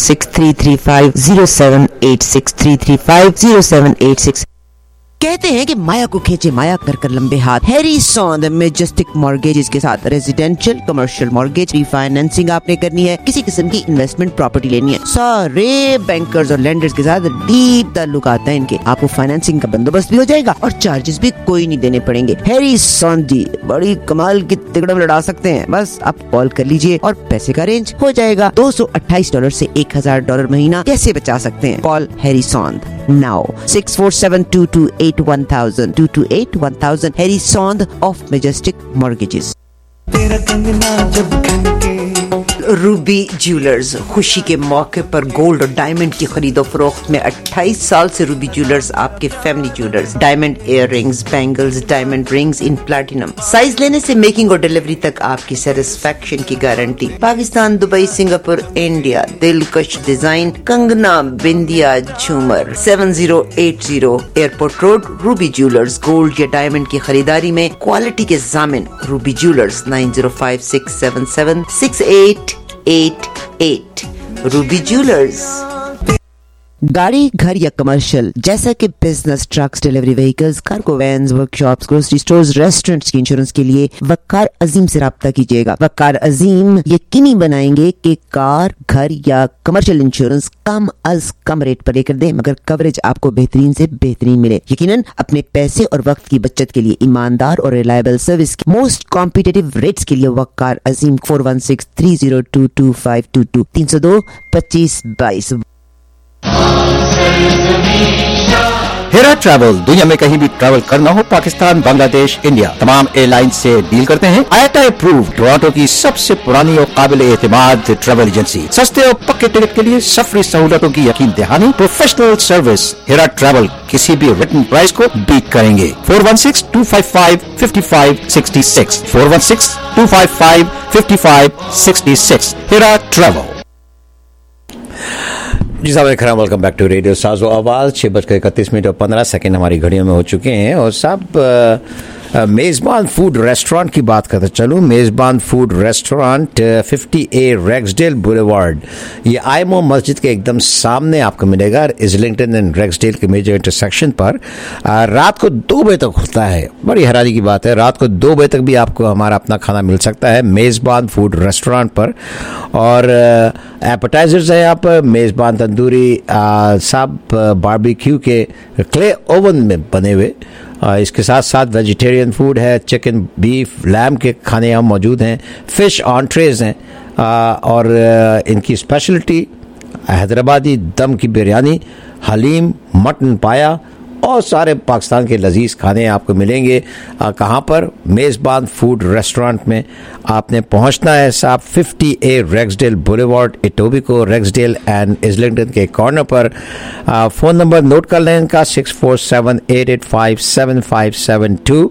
4163350786 कहते हैं कि माया को खींचे माया कर कर लंबे हाथ। हैरी सॉन्द मैजेस्टिक मॉर्गेजेस के साथ रेजिडेंशियल कमर्शियल मॉर्गेज रीफाइनेंसिंग आपने करनी है, किसी किस्म की इन्वेस्टमेंट प्रॉपर्टी लेनी है, सारे बैंकर्स और लेंडर्स के साथ डीप ताल्लुक आता है इनके। आपको फाइनेंसिंग का बंदोबस्त भी हो जाएगा और चार्जेस भी कोई नहीं देने पड़ेंगे। हैरी सॉन्द जी बड़ी कमाल की तिकड़म लड़ा सकते हैं। बस आप कॉल कर लीजिए और पैसे का अरेंज हो जाएगा। $228 से $1000 महीना कैसे बचा सकते हैं? Call Harry Saund now 647-228-1000 228-1000 Harry Saund of Majestic Mortgages. तेरा कंगना जब खनके। रूबी ज्वेलर्स खुशी के मौके पर गोल्ड और डायमंड की खरीदो फरोख्त में 28 साल से रूबी ज्वेलर्स आपके family jewellers. Diamond ear rings, bangles, diamond rings in platinum. Size लेने से मेकिंग और डिलीवरी तक आपकी सेटिस्फेक्शन की guarantee. Pakistan, Dubai, Singapore, India, दिलकश डिजाइन, कंगना, बिंदिया, झूमर। 7080 airport road, Ruby Jewellers. Gold या डायमंड की खरीदारी में क्वालिटी के जामिन रूबी ज्वेलर्स। 9056776888 Ruby jewellers. गाड़ी, घर या कमर्शियल जैसा कि business, trucks, delivery vehicles, cargo vans, workshops, grocery stores, restaurants की इंश्योरेंस के लिए वक्कार अजीम से राब्ता कीजिएगा। वक्कार अजीम यकीनी बनाएंगे कि कार, घर या कमर्शियल इंश्योरेंस कम अज कम रेट पर लेकर दें, मगर कवरेज आपको बेहतरीन से बेहतरीन मिले। यकीनन अपने पैसे और वक्त की बचत के लिए ईमानदार और रिलायबल सर्विस की मोस्ट कॉम्पिटिटिव रेट्स के लिए वक्कार अजीम 4163022522 302 2522। हेरा ट्रैवल दुनिया में कहीं भी ट्रैवल करना हो, पाकिस्तान, बांग्लादेश, इंडिया, तमाम एयरलाइन से डील करते हैं। IATA अप्रूव्ड टोरंटो की सबसे पुरानी और काबिल एतमाद ट्रैवल एजेंसी। सस्ते और पक्के टिकट के लिए सफरी सहूलतों की यकीन दहानी, प्रोफेशनल सर्विस। हेरा ट्रैवल किसी भी रिटन प्राइस को बीट करेंगे। 416-255-5566 416-255-5566 हेरा ट्रैवल। जी साहब Ikram, welcome back to radio Saazo Awaz. 6:31 हमारी घड़ियों में हो चुके हैं और साहब मेज़बान फूड रेस्टोरेंट की बात करते चलूँ। Mezban food restaurant 50A Rexdale Boulevard, ये आईमो मस्जिद के एकदम सामने आपको मिलेगा, इज़लिंगटन एंड रेक्सडेल के मेजर इंटरसेक्शन पर। रात को 2 बजे तक होता है। बड़ी हैरानी की बात है, रात को 2 बजे तक भी आपको हमारा अपना खाना मिल सकता है मेज़बान फूड रेस्टोरेंट पर। और एपेटाइजर्स है यहाँ पर, मेज़बान तंदूरी साहब बारबेक्यू के क्ले ओवन में बने हुए। इसके साथ साथ वेजिटेरियन फूड है, चिकन, बीफ, लैम के खाने यहाँ मौजूद हैं, फिश ऑन्ट्रेज हैं और इनकी स्पेशलिटी हैदराबादी दम की बिरयानी, हलीम, मटन पाया और सारे पाकिस्तान के लजीज खाने आपको मिलेंगे। कहाँ पर? मेज़बान फूड रेस्टोरेंट में आपने पहुँचना है साहब, 50A Rexdale Boulevard, Etobicoke, Rexdale and Islington के कॉर्नर पर। फ़ोन नंबर नोट कर लें इनका 647-885-7572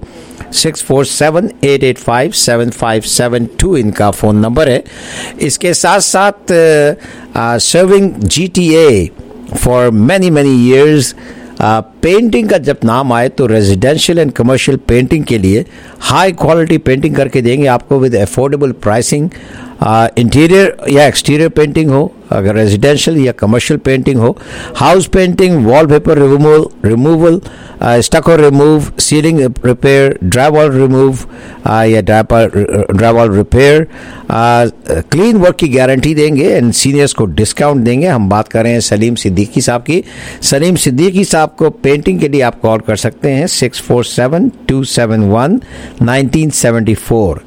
647-885-7572 इनका फ़ोन नंबर है। इसके साथ साथ serving GTA for many years. Painting का जब नाम आए तो रेजिडेंशियल एंड कमर्शियल पेंटिंग के लिए हाई क्वालिटी पेंटिंग करके देंगे आपको विद अफोर्डेबल प्राइसिंग। इंटीरियर या एक्सटीरियर पेंटिंग हो, अगर रेजिडेंशियल या कमर्शियल पेंटिंग हो, house painting, wallpaper removal, stucco remove, ceiling repair, drywall remove या ड्राईवॉल रिपेयर, क्लीन वर्क की गारंटी देंगे एंड सीनियर्स को डिस्काउंट देंगे। हम बात कर रहे हैं सलीम सिद्दीकी साहब की। सलीम सिद्दीकी साहब को पेंटिंग के लिए आप कॉल कर सकते हैं 647-271-1974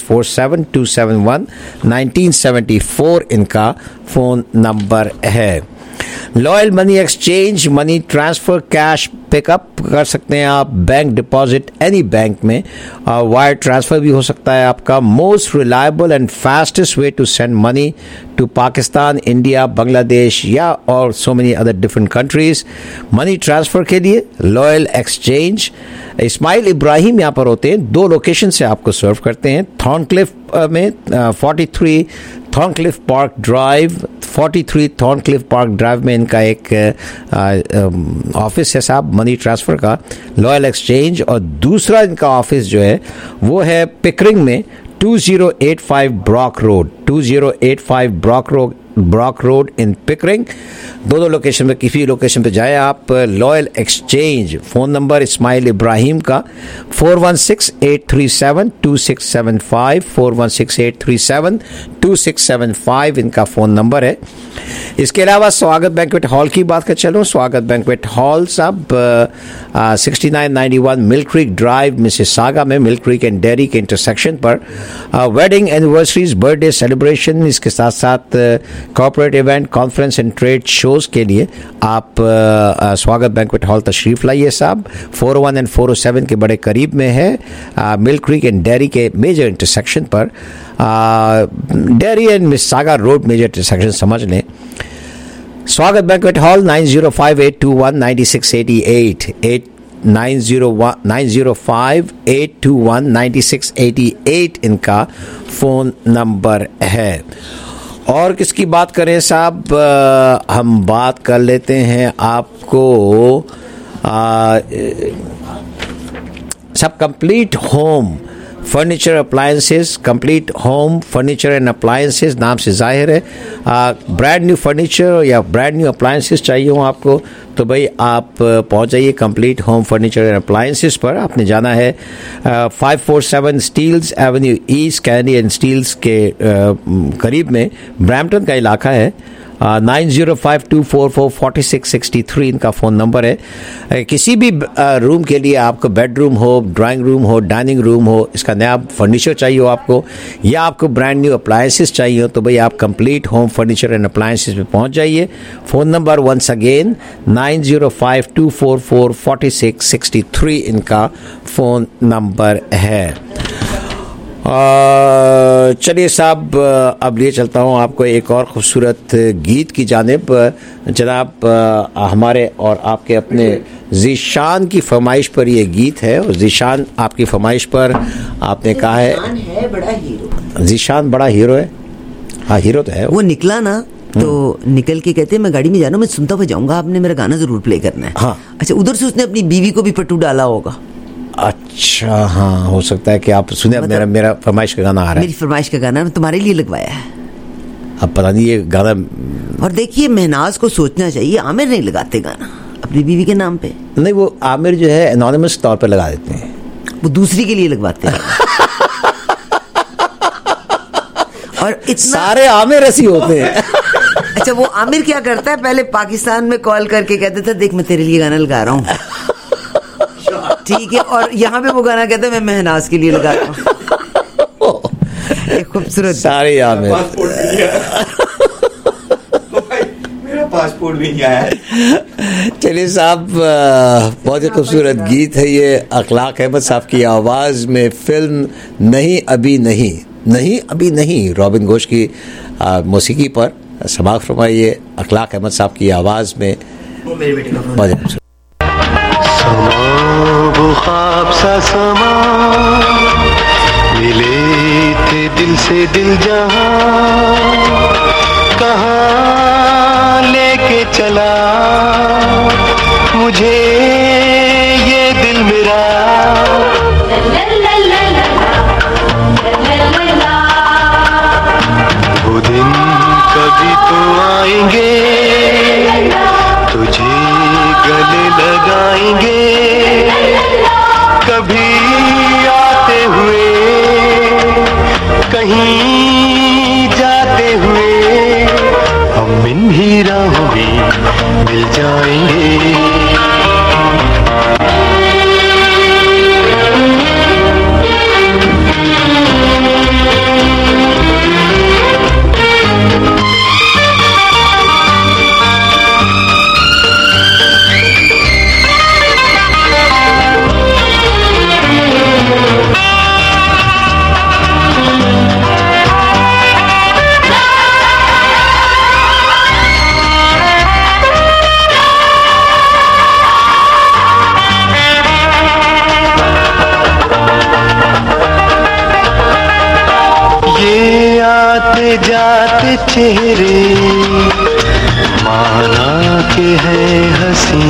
647-271-1974 इनका फ़ोन नंबर है। Loyal Money Exchange, money transfer, cash pickup कर सकते हैं आप, बैंक डिपॉजिट एनी बैंक में, वायर ट्रांसफ़र भी हो सकता है आपका। Most reliable and fastest way to send money to Pakistan, India, Bangladesh या और so many other different countries. Money transfer के लिए लॉयल एक्सचेंज। इस्माइल इब्राहिम यहाँ पर होते हैं, 2 लोकेशन से आपको सर्व करते हैं। थॉर्नक्लिफ में 43 Thorncliffe Park Drive, 43 Thorncliffe Park Drive में इनका एक ऑफिस है साहब मनी ट्रांसफ़र का, लॉयल एक्सचेंज। और दूसरा इनका ऑफिस जो है वो है पिकरिंग में 2085 Brock Road, 2085 Brock Road in Pickering. दोनों लोकेशन में किसी लोकेशन पे जाए आप। Loyal Exchange, phone number Ismail Ibrahim का 416-837-2675 416-837-2675 इनका फ़ोन नंबर है। इसके अलावा स्वागत बैंक्वेट हॉल की बात कर चलूँ। स्वागत बैंक्वेट हॉल साहब 6991 मिल्क क्रीक ड्राइव मिसिसागा में, मिल्क क्रीक एंड डेयरी के इंटरसेक्शन पर। वेडिंग, एनिवर्सरीज, बर्थडे सेलिब्रेशन, इसके साथ साथ corporate event, conference and trade shows के लिए आप स्वागत बैंक्वेट हॉल तशरीफ़ लाइए साहब। 401 एंड 407 के बड़े करीब में है, मिल्क क्रीक एंड डेयरी के मेजर इंटरसेक्शन पर। Dairy and Mississauga Road major intersection समझ लें। स्वागत बैंक्वेट हॉल 905-821-9688 905-821-9688 इनका फ़ोन नंबर है। और किसकी बात करें साहब, हम बात कर लेते हैं आपको सब complete home furniture appliances, complete home furniture and appliances, नाम से जाहिर है ब्रांड न्यू फर्नीचर या ब्रांड न्यू अप्लायंसेस चाहिए हो आपको तो भाई आप पहुंच जाइए complete home furniture and appliances पर। आपने जाना है 547 Steeles Avenue East, Kennedy and Steeles के करीब में, ब्रैम्पटन का इलाका है। 9052444663 इनका फ़ोन नंबर है। किसी भी रूम के लिए, आपको बेडरूम हो, ड्राइंग रूम हो, डाइनिंग रूम हो, इसका नया फर्नीचर चाहिए हो आपको, या आपको ब्रांड न्यू अप्लायंसेस चाहिए हो तो भाई आप complete home furniture and appliances में पहुंच जाइए। फ़ोन नंबर वंस अगेन 9052444663 इनका फ़ोन नंबर है। चलिए साहब, अब लिए चलता हूँ आपको एक और खूबसूरत गीत की जानिब। जनाब हमारे और आपके अपने ज़ीशान की फरमाइश पर ये गीत है, और ज़ीशान आपकी फरमाइश पर आपने कहा है बड़ा हीरो, ज़ीशान बड़ा हीरो है। हाँ हीरो तो है, वो निकला ना तो निकल के कहते हैं मैं गाड़ी में जा रहा हूँ, मैं सुनता हुआ जाऊंगा, आपने मेरा गाना जरूर प्ले करना है। हाँ अच्छा, उधर से उसने अपनी बीवी को भी पट्टू डाला होगा। अच्छा हाँ, हो सकता है कि आप सुने। मतलब मेरा फरमाइश का गाना आ रहा है, मेरी फरमाइश का गाना तुम्हारे लिए लगवाया है। अब पता नहीं ये गाना। और देखिए महनाज को सोचना चाहिए, आमिर नहीं लगाते गाना अपनी बीवी के नाम पे। नहीं, वो आमिर जो है एनोनिमस तौर पे लगा देते हैं, वो दूसरी के लिए लगवाते हैं। और इतना सारे आमिर ऐसी होते हैं। अच्छा, वो आमिर क्या करता है, पहले पाकिस्तान में कॉल करके कहते थे देख मैं तेरे लिए गाना लगा रहा हूँ, ठीक है, और यहाँ पे वो गाना कहता है मैं महनाज के लिए लगा रहा हूँ। खूबसूरत सारे आमिर। मेरा पासपोर्ट भी नहीं आया। चलिए साहब, बहुत ही खूबसूरत गीत है ये, अखलाक अहमद साहब की आवाज़ में, फिल्म नहीं अभी नहीं, नहीं अभी नहीं, रॉबिन घोष की मौसीकी पर समाअत फरमाइए अखलाक अहमद साहब की आवाज़ में। बहुत वो ख्वाब सा समा, मिले थे दिल से दिल जहां, कहाँ लेके चला मुझे ये दिल मेरा। वो दिन कभी तो आएंगे, तुझे गले लगाएंगे, कभी आते हुए कहीं जाते हुए हम इन ही राहों में मिल जाएंगे। जाते चेहरे माना के है हंसी,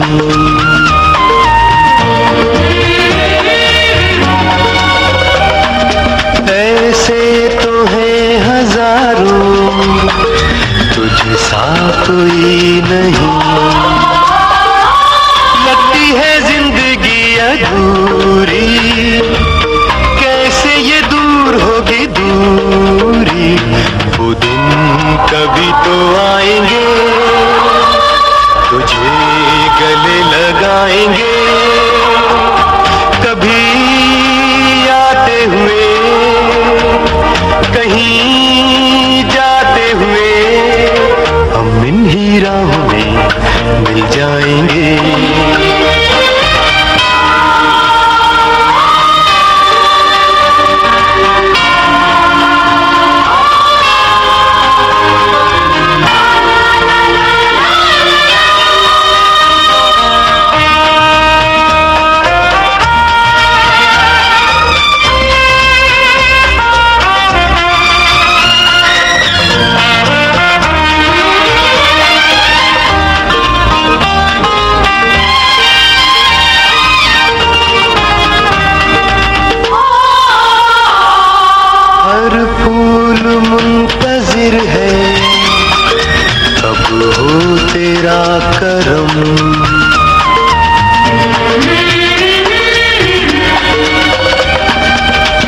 ऐसे तो है हजारों, तुझे सा कोई नहीं। लगती है जिंदगी अधूरी, कैसे ये दूर होगी दूरी। वो दिन कभी तो आएंगे, तुझे गले लगा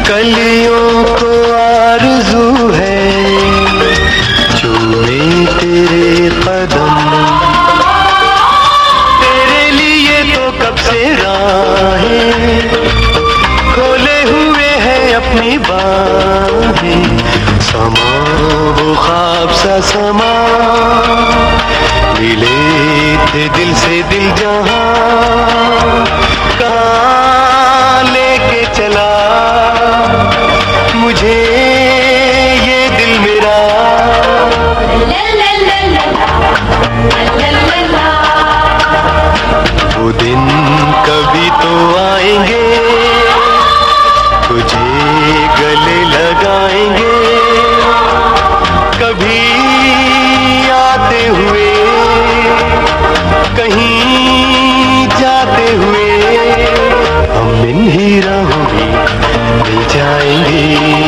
कलियों को आरज़ू है चूमे तेरे कदम, तेरे लिए तो कब से राहें खोले हुए हैं अपनी बाहें। समा वो ख्वाब सा समा, मिले थे दिल से दिल जहां, कहाँ लेके चला मुझे ये दिल मेरा। वो दिन कभी तो आएंगे, तुझे गले लगाएंगे, कभी आते हुए कहीं जाते हुए हम इन ही राहों में मिल जाएंगे।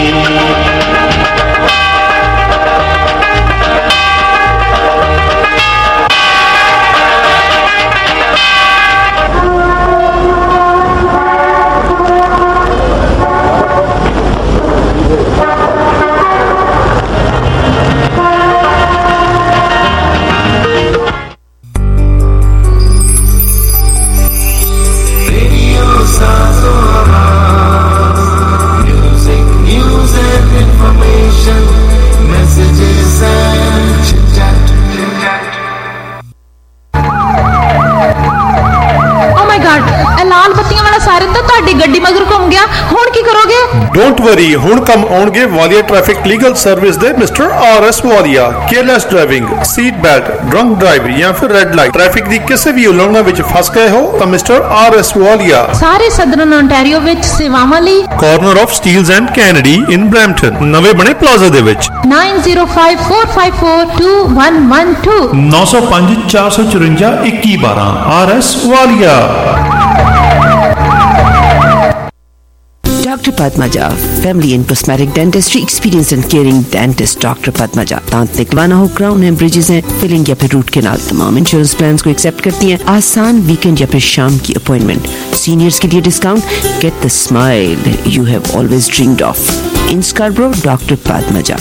ਗੱਡੀ ਮਗਰ ਘੁੰਮ ਗਿਆ, ਹੁਣ ਕੀ ਕਰੋਗੇ? ਡੋਂਟ ਵਰੀ, ਹੁਣ ਕੰਮ ਆਉਣਗੇ ਵਾਲੀਆ ਟ੍ਰੈਫਿਕ ਲੀਗਲ ਸਰਵਿਸ ਦੇ mister RS Walia. Careless driving, seat belt, drunk drive ਜਾਂ ਫਿਰ ਰੈੱਡ ਲਾਈਟ, ਟ੍ਰੈਫਿਕ ਦੀ ਕਿਸੇ ਵੀ ਉਲੰਘਣਾ ਵਿੱਚ ਫਸ ਗਏ ਹੋ ਤਾਂ ਮਿਸਟਰ RS ਵਾਲੀਆ ਸਾਰੇ ਸਦਰਨ ਓਨਟਾਰੀਓ ਵਿੱਚ ਸੇਵਾਵਾਂ ਲਈ corner of Steeles and Kennedy in Brampton, ਨਵੇਂ ਬਣੇ ਪਲਾਜ਼ਾ ਦੇ ਵਿੱਚ 9054542112 905 454 2112 RS Walia. Dr. Padmaja, family and cosmetic dentistry, experienced and caring dentist Dr. Padmaja। दांत निकलवाना हो, क्राउन है, ब्रिजेस हैं, फिलिंग या फिर रूट कैनाल, तमाम इंश्योरेंस प्लान्स को एक्सेप्ट करती हैं। आसान वीकेंड या फिर शाम की अपॉइंटमेंट, सीनियर्स के लिए discount, get the smile you have always dreamed of. In Scarborough, doctor Padmaja,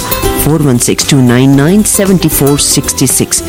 416-299-7466,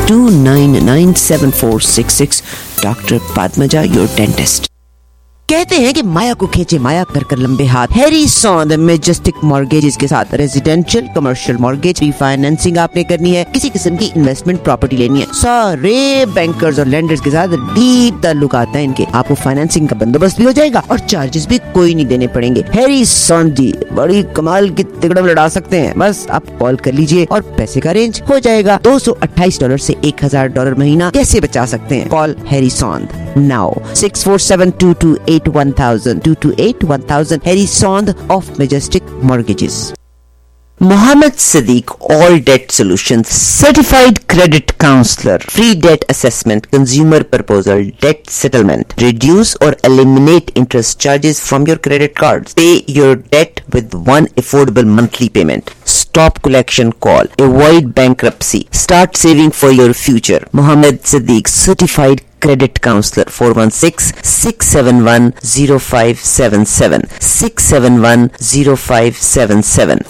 299-7466। Doctor Padmaja, your dentist. कहते हैं कि माया को खींचे माया, कर कर लंबे हाथ। हैरीसॉन मैजेस्टिक मॉर्गेजेस के साथ रेजिडेंशियल कमर्शियल मॉर्गेज रीफाइनेंसिंग आपने करनी है, किसी किस्म की इन्वेस्टमेंट प्रॉपर्टी लेनी है, सारे बैंकर्स और लेंडर्स के साथ डीप ताल्लुकात हैं इनके। आपको फाइनेंसिंग का बंदोबस्त भी हो जाएगा और चार्जेस भी कोई नहीं देने पड़ेंगे। हैरीसॉन जी बड़ी कमाल की तिकड़म लड़ा सकते हैं, बस आप कॉल कर लीजिए और पैसे का अरेंज हो जाएगा। $228 से $1000 महीना कैसे बचा सकते हैं? Call Harrison now 647-228-1000 228-1000 Harrison of Majestic Mortgages। Mohammed Siddiq, all debt solutions, certified credit counselor, free debt assessment, consumer proposal, debt settlement, reduce or eliminate interest charges from your credit cards, pay your debt with one affordable monthly payment, stop collection call, avoid bankruptcy, start saving for your future. Mohammed Siddiq, certified credit counselor, 416-671-0577 671-0577।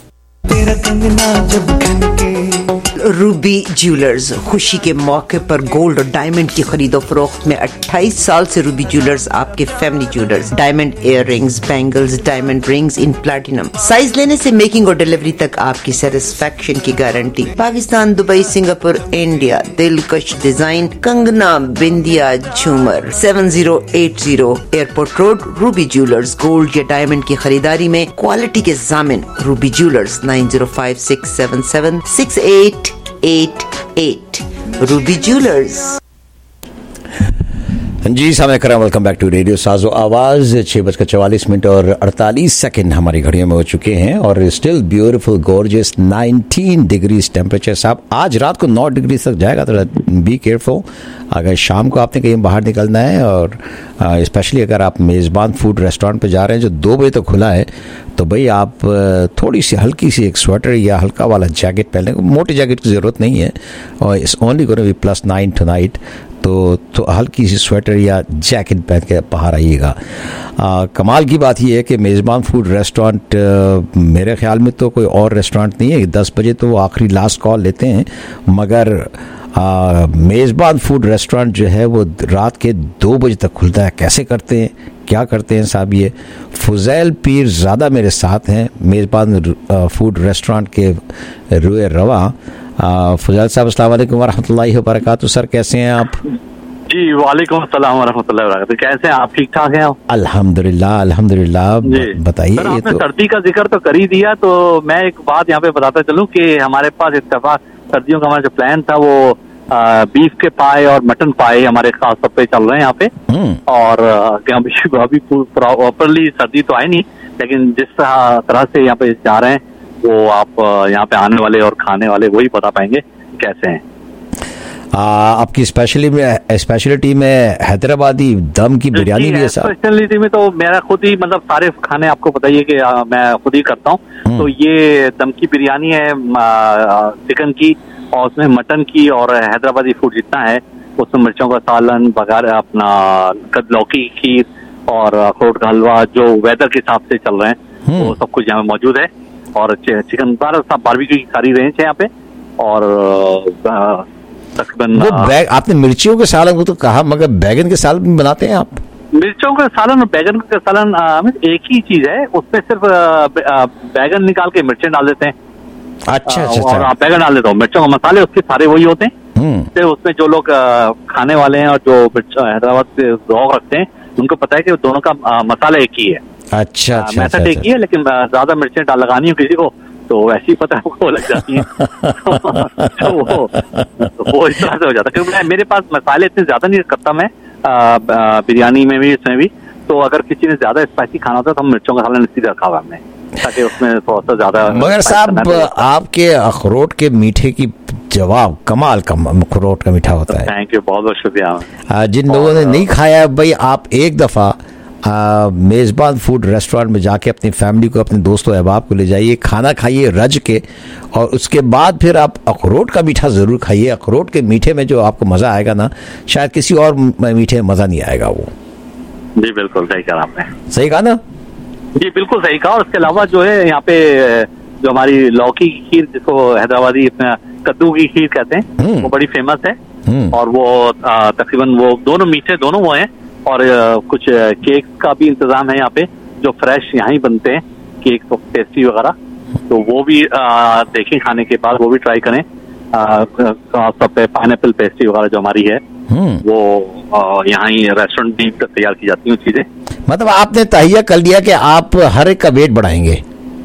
Ruby Jewellers, खुशी के मौके पर gold और diamond की खरीदो फरोख्त में 28 साल से रूबी ज्वेलर्स आपके family jewellers. Diamond ear rings, bangles, diamond rings in platinum, size लेने से मेकिंग और डिलीवरी तक आपकी सेटिस्फेक्शन की guarantee. Pakistan, Dubai, Singapore, India, दिलकश डिजाइन, कंगना, बिंदिया, झूमर। 7080 airport road, Ruby Jewellers. Gold या डायमंड की खरीदारी में क्वालिटी के जामिन रूबी ज्वेलर्स। 9056776888 Ruby Jewellers. जी सामने करा, वेलकम बैक टू रेडियो साजो आवाज़। 6:44 और 48 सेकंड हमारी घड़ियों में हो चुके हैं और still beautiful gorgeous 19 degrees temperature. साहब आज रात को 9 डिग्री तक जाएगा, तो बी केयरफुल अगर शाम को आपने कहीं बाहर निकलना है, और स्पेशली अगर आप मेज़बान फूड रेस्टोरेंट पे जा रहे हैं जो 2 बजे तक खुला है, तो भाई आप थोड़ी सी हल्की सी एक स्वेटर या हल्का वाला जैकेट पहन लें। मोटी जैकेट की ज़रूरत नहीं है और it's only going to be +9 tonight. तो हल्की सी स्वेटर या जैकेट पहन के बाहर आइएगा। कमाल की बात यह है कि मेज़बान फूड रेस्टोरेंट, मेरे ख्याल में तो कोई और रेस्टोरेंट नहीं है, 10 बजे तो वो आखिरी लास्ट कॉल लेते हैं, मगर मेज़बान फूड रेस्टोरेंट जो है वो रात के 2 बजे तक खुलता है। कैसे करते हैं, क्या करते हैं साहब? ये फुज़ैल पीर ज़्यादा मेरे साथ हैं, मेज़बान फूड रेस्टोरेंट के रुए रवा। फुज़ैल साहब अस्सलाम वालेकुम वरहमतुल्लाहि वबरकातुहू। सर कैसे हैं आप? जी वालेकुम अस्सलाम वरहमतुल्लाहि वबरकातुहू। कैसे हैं आप? ठीक ठाक हैं आप? अल्हम्दुलिल्लाह अल्हम्दुलिल्लाह। बताइए। सर आपने सर्दी का जिक्र तो कर ही दिया, तो मैं एक बात यहाँ पे बताता चलूँ कि हमारे पास इत्तेफाक सर्दियों का हमारा जो प्लान था वो बीफ के पाए और मटन पाए हमारे खास तौर पे चल रहे हैं यहाँ पे। और अभी प्रॉपरली सर्दी तो आई नहीं, लेकिन जिस तरह से यहाँ पे जा रहे हैं वो आप यहाँ पे आने वाले और खाने वाले वही बता पाएंगे कैसे हैं। आपकी स्पेशलिटी में हैदराबादी दम की बिरयानी भी है साहब? स्पेशलिटी में तो मेरा खुद ही मतलब सारे खाने आपको बताइए कि मैं खुद ही करता हूँ। तो ये दम की बिरयानी है चिकन की, और उसमें मटन की, और हैदराबादी फूड जितना है उसमें मिर्चों का सालन, बघार, अपना लौकी की खीर और अखरोट का हलवा, जो वेदर के हिसाब से चल रहे हैं वो सब कुछ यहाँ मौजूद है। और चिकन बारबेक्यू की सारी रेंज है यहाँ पे। और तकरीबन आपने मिर्चियों के सालन को तो कहा, मगर बैगन के सालन भी बनाते हैं आप? मिर्चों का सालन और बैगन का सालन एक ही चीज है, उसमें सिर्फ बैगन निकाल के मिर्चें डाल देते हैं। अच्छा। और आप बैगन डाल देते हो, मिर्चों का मसाले उसके सारे वही होते हैं। फिर उसमें जो लोग खाने वाले हैं और जो हैदराबाद से रौग रखते हैं उनको पता है कि दोनों का मसाला एक ही है। अच्छा। मेथड एक ही है, लेकिन ज्यादा मिर्चें लगानी हो किसी को तो वैसे ही पता है वो लग जाती है। तो वो इस तरह से हो जाता है, क्योंकि मेरे पास मसाले इतने ज्यादा नहीं करता मैं बिरयानी में भी, इसमें भी। तो अगर किसी ने ज्यादा स्पाइसी खाना होता है तो हम मिर्चों का सालन इसी रखा हुआ हमने, ताकि उसमें थोड़ा सा ज्यादा। मगर साहब आपके अखरोट के मीठे की जवाब कमाल का अखरोट का मीठा होता है। थैंक यू, बहुत बहुत शुक्रिया। जिन लोगों ने नहीं खाया भाई, आप एक दफा मेज़बान फूड रेस्टोरेंट में जाके अपनी फैमिली को, अपने दोस्तों अहबाब को ले जाइए, खाना खाइए रज के, और उसके बाद फिर आप अखरोट का मीठा ज़रूर खाइए। अखरोट के मीठे में जो आपको मज़ा आएगा ना, शायद किसी और मीठे में मज़ा नहीं आएगा वो। जी बिल्कुल सही कहा आपने। सही कहा ना? जी बिल्कुल सही कहा। और इसके अलावा जो है यहाँ पे जो हमारी लौकी की खीर, जिसको हैदराबादी कद्दू की खीर कहते हैं, वो बड़ी फेमस है। और वो तकरीबन वो दोनों मीठे दोनों वो हैं। और कुछ केक का भी इंतजाम है यहाँ पे, जो फ्रेश यहाँ ही बनते हैं, केक तो पेस्ट्री वगैरह, तो वो भी देखें खाने के बाद, वो भी ट्राई करें। सब पे पाइनएप्पल पेस्ट्री वगैरह जो हमारी है वो यहाँ ही रेस्टोरेंट भी तैयार की जाती हैं चीजें। मतलब आपने तहिया कर लिया कि आप हर एक का वेट बढ़ाएंगे।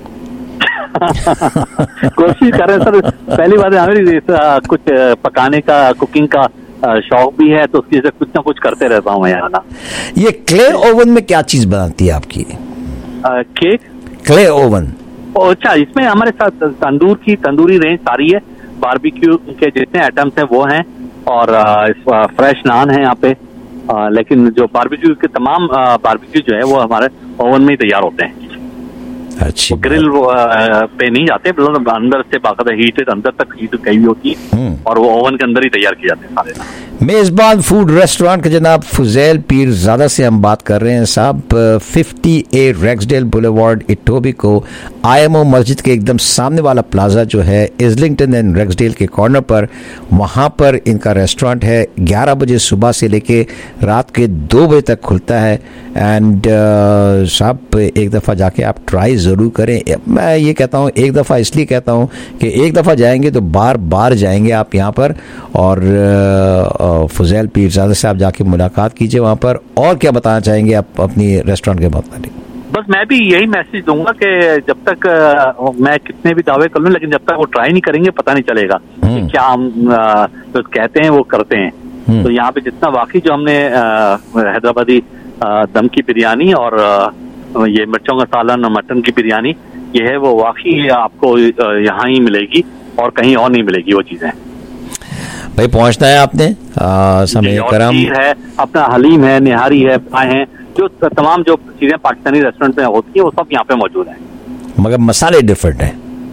कोशिश करें सर। पहली बात है कुछ पकाने का, कुकिंग का शौक भी है, तो उसकी कुछ ना कुछ करते रहता हूँ यार ना। ये क्ले ओवन में क्या चीज बनाती है आपकी? Cake clay oven. अच्छा, इसमें हमारे साथ तंदूरी रेंज सारी है, बारबेक्यू के जितने आइटम्स हैं वो हैं, और फ्रेश नान है यहाँ पे। लेकिन जो बारबेक्यू के तमाम बारबेक्यू जो है वो हमारे ओवन में ही तैयार होते हैं। अच्छी ग्रिल पे नहीं जाते, मतलब अंदर से बाकायदा हीटेड, अंदर तक हीट गई होती है, और वो ओवन के अंदर ही तैयार किए जाते हैं सारे। मेज़बान फूड रेस्टोरेंट के जनाब फुज़ैल पीर ज़्यादा से हम बात कर रहे हैं साहब। 50A Rexdale Boulevard Etobicoke IMO मस्जिद के एकदम सामने वाला प्लाजा जो है इज़लिंगटन एंड रेक्सडेल के कॉर्नर पर, वहाँ पर इनका रेस्टोरेंट है। 11 बजे सुबह से लेके रात के 2 बजे तक खुलता है। एंड साहब एक दफ़ा जाके आप ट्राई ज़रूर करें। मैं ये कहता हूँ, एक दफ़ा इसलिए कहता हूँ कि एक दफ़ा जाएंगे तो बार बार जाएंगे आप यहाँ पर। और फुज़ैल पीरज़ादा साहब जाके मुलाकात कीजिए वहाँ पर। और क्या बताना चाहेंगे आप अपनी रेस्टोरेंट के बारे? बस मैं भी यही मैसेज दूंगा कि जब तक मैं कितने भी दावे कर लूं, लेकिन जब तक वो ट्राई नहीं करेंगे पता नहीं चलेगा कि क्या हम जो कहते हैं वो करते हैं। तो यहाँ पे जितना वाकई जो हमने हैदराबादी दम की बिरयानी और ये मिर्चों का सालन और मटन की बिरयानी, ये है वो वाकई आपको यहाँ ही मिलेगी और कहीं और नहीं मिलेगी वो चीजें। भाई पहुंचना है आपने समय करम है, अपना हलीम है, निहारी है, पाए हैं, जो तमाम जो चीजें पाकिस्तानी रेस्टोरेंट में होती है वो सब यहाँ पे मौजूद है, मगर मसाले डिफरेंट हैं।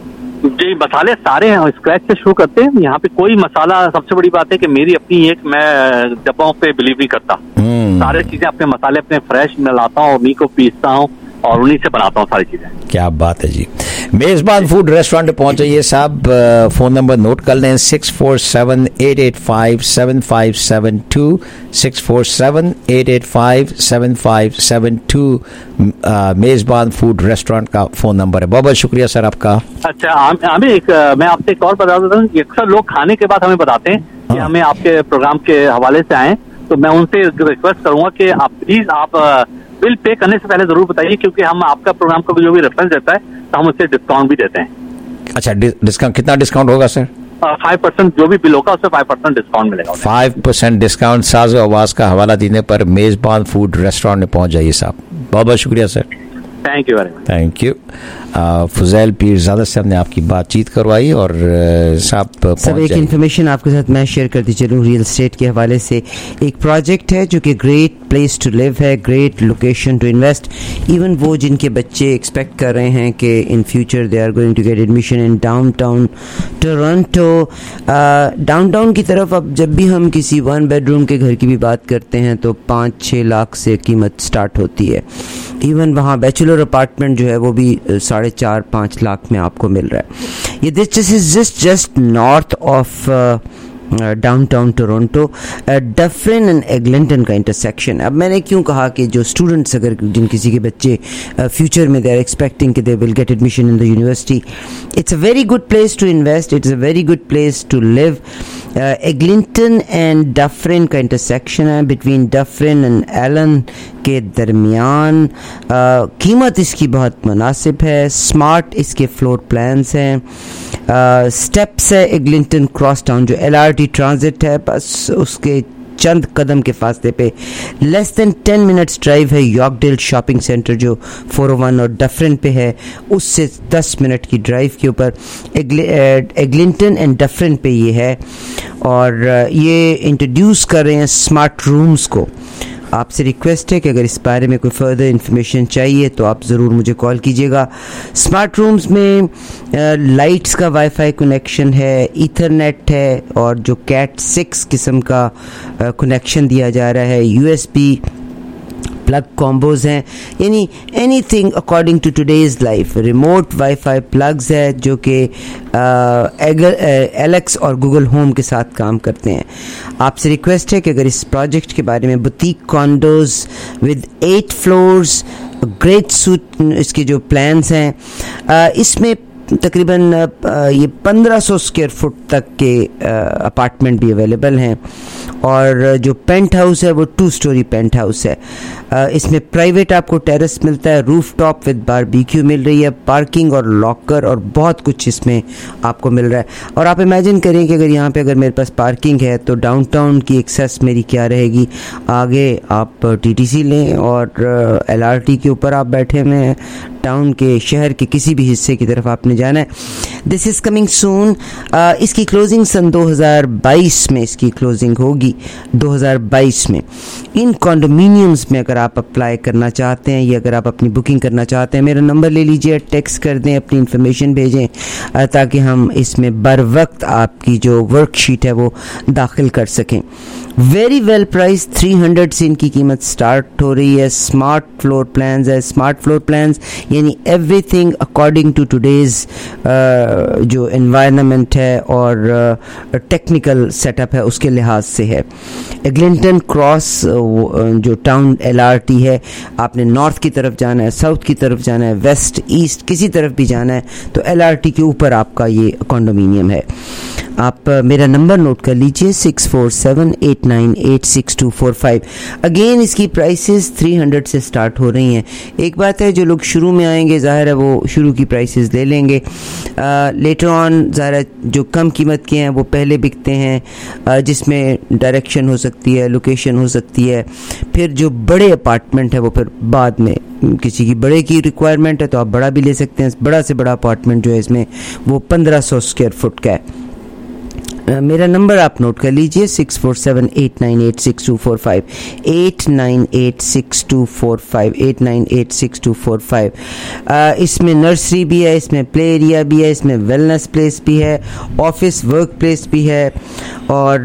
जी मसाले सारे हैं, स्क्रैच से शुरू करते हैं। यहाँ पे कोई मसाला, सबसे बड़ी बात है कि मेरी अपनी मैं डब्बों पे बिलीव नहीं करता। सारे चीजें अपने मसाले अपने फ्रेश मिलाता हूँ, उन्हीं को पीसता हूँ और उन्हीं से बनाता हूँ सारी चीजें। क्या बात है जी। मेजबान फूड रेस्टोरेंट पहुंच जाइए साहब। फोन नंबर नोट कर लें 6478857572 6478857572 मेजबान फूड रेस्टोरेंट का फोन नंबर है। बहुत बहुत शुक्रिया सर आपका। अच्छा मैं आपसे एक और बता देता हूँ, अक्सर लोग खाने के बाद हमें बताते हैं कि हमें आपके प्रोग्राम के हवाले से आए, तो मैं उनसे रिक्वेस्ट करूंगा कि आप प्लीज बिल पे करने से पहले जरूर बताइए, क्योंकि हम आपका प्रोग्राम का जो भी रेफरेंस देता है तो हम उससे डिस्काउंट भी देते हैं। अच्छा, डिस्काउंट कितना डिस्काउंट होगा सर? 5% जो भी बिल होगा उससे 5% डिस्काउंट मिलेगा। 5% डिस्काउंट साज़ो आवाज का हवाला देने पर मेजबान फूड रेस्टोरेंट में पहुंच जाइए साहब। बहुत बहुत शुक्रिया sir. Thank you very much. Thank you. Fuzail Pirzada से हमने आपकी बातचीत करवाई और साहब सब एक इन्फॉर्मेशन आपके साथ मैं शेयर करती चलूँ रियल एस्टेट के हवाले से। एक प्रोजेक्ट है जो कि ग्रेट प्लेस टू लिव है, great location to invest. Even वो जिनके बच्चे एक्सपेक्ट कर रहे हैं कि in future they are going to get admission in downtown Toronto. Downtown की तरफ अब जब भी हम किसी 1 बेडरूम के घर की भी बात करते हैं तो 5-6 लाख से कीमत स्टार्ट होती है। इवन वहाँ बैचलर अपार्टमेंट जो है वो भी 4.5-5 लाख में आपको मिल रहा है। ये this is just north of downtown Toronto, Dufferin and Eglinton का इंटरसेक्शन। अब मैंने क्यों कहा कि जो स्टूडेंट्स अगर जिन किसी के बच्चे फ्यूचर में दे आर एक्सपेक्टिंग कि they will get admission in the university, it's a very good place to invest, it's a very good place to live. Eglinton and Dufferin का इंटरसेक्शन है, बिटवीन डफरिन एंड एलन के दरमियान। कीमत इसकी बहुत मुनासिब है, स्मार्ट इसके फ्लोर प्लान्स हैं, स्टेप्स है एग्लिंटन क्रॉस टाउन जो LRT ट्रांजिट है बस उसके चंद कदम के फासले पे। लेस देन 10 मिनट्स ड्राइव है यॉर्कडेल शॉपिंग सेंटर जो 401 और डफरिन पे है, उससे 10 मिनट की ड्राइव के ऊपर एग्लिंटन एंड डफरिन पे ये है। और ये इंट्रोड्यूस कर रहे हैं स्मार्ट रूम्स को। आपसे रिक्वेस्ट है कि अगर इस बारे में कोई फर्दर इन्फॉर्मेशन चाहिए तो आप ज़रूर मुझे कॉल कीजिएगा। स्मार्ट रूम्स में लाइट्स का वाईफाई कनेक्शन है, ईथरनेट है और जो कैट 6 किस्म का कनेक्शन दिया जा रहा है, USB प्लग कॉम्बोज हैं, यानी anything according to today's life. Remote wifi plugs है जो कि एलेक्स और गूगल होम के साथ काम करते हैं। आपसे रिक्वेस्ट है कि अगर इस प्रोजेक्ट के बारे में boutique condos with 8 floors, great suite इसके जो प्लान्स हैं, इसमें तकरीबन ये 1500 स्क्वायर फुट तक के अपार्टमेंट भी अवेलेबल हैं। और जो पेंट हाउस है वो 2 स्टोरी पेंट हाउस है। इसमें प्राइवेट आपको टेरेस मिलता है, रूफ टॉप विद बारबेक्यू मिल रही है, पार्किंग और लॉकर और बहुत कुछ इसमें आपको मिल रहा है। और आप इमेजिन करें कि अगर यहाँ पे अगर मेरे पास पार्किंग है तो डाउनटाउन की एक्सेस मेरी क्या रहेगी। आगे आप TTC लें और LRT के ऊपर आप बैठे हुए हैं, टाउन के शहर के किसी भी हिस्से की तरफ आपने जाना है। This is coming soon. इसकी क्लोजिंग सन 2022 में इसकी क्लोजिंग होगी, 2022 में। इन कॉन्डोमिनियम्स में अगर आप अप्लाई करना चाहते हैं या अगर आप अपनी बुकिंग करना चाहते हैं, मेरा नंबर ले लीजिए, टेक्स्ट कर दें, अपनी इन्फॉर्मेशन भेजें ताकि हम इसमें बर वक्त आपकी जो वर्कशीट है वो दाखिल कर सकें। वेरी वेल प्राइस, 300 से इनकी कीमत स्टार्ट हो रही है। स्मार्ट फ्लोर प्लान्स है, स्मार्ट फ्लोर प्लान्स यानी एवरीथिंग अकॉर्डिंग टू टुडेज जो एनवायरनमेंट है और टेक्निकल सेटअप है उसके लिहाज से है। एग्लिंटन क्रॉस जो टाउन LRT है, आपने नॉर्थ की तरफ जाना है, साउथ की तरफ जाना है, वेस्ट ईस्ट किसी तरफ भी जाना है तो LRT के ऊपर आपका ये कॉन्डोमिनियम है। आप मेरा नंबर नोट कर लीजिए 6478986245। अगेन इसकी प्राइसेस 300 से स्टार्ट हो रही हैं। एक बात है, जो लोग शुरू में आएंगे ज़ाहिर है वो शुरू की प्राइसेस ले लेंगे, लेटर ऑन ज़ाहिर है जो कम कीमत के हैं वो पहले बिकते हैं, जिसमें डायरेक्शन हो सकती है, लोकेशन हो सकती है। फिर जो बड़े अपार्टमेंट है वो फिर बाद में, किसी की बड़े की रिक्वायरमेंट है तो आप बड़ा भी ले सकते हैं। बड़ा से बड़ा अपार्टमेंट जो है इसमें वो 1500 स्क्वायर फुट का है। मेरा नंबर आप नोट कर लीजिए 6478986245 8986245 8986245। इसमें नर्सरी भी है, इसमें प्ले एरिया भी है, इसमें वेलनेस प्लेस भी है, ऑफिस वर्क प्लेस भी है और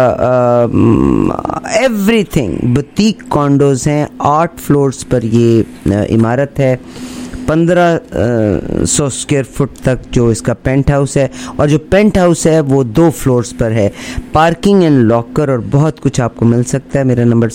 एवरीथिंग। बुटीक कॉन्डोज हैं, 8 फ्लोर्स पर ये इमारत है। 1500 स्क्वायर फुट तक जो इसका पेंट हाउस है और जो पेंट हाउस है वो 2 फ्लोर्स पर है। पार्किंग एंड लॉकर और बहुत कुछ आपको मिल सकता है। मेरा नंबर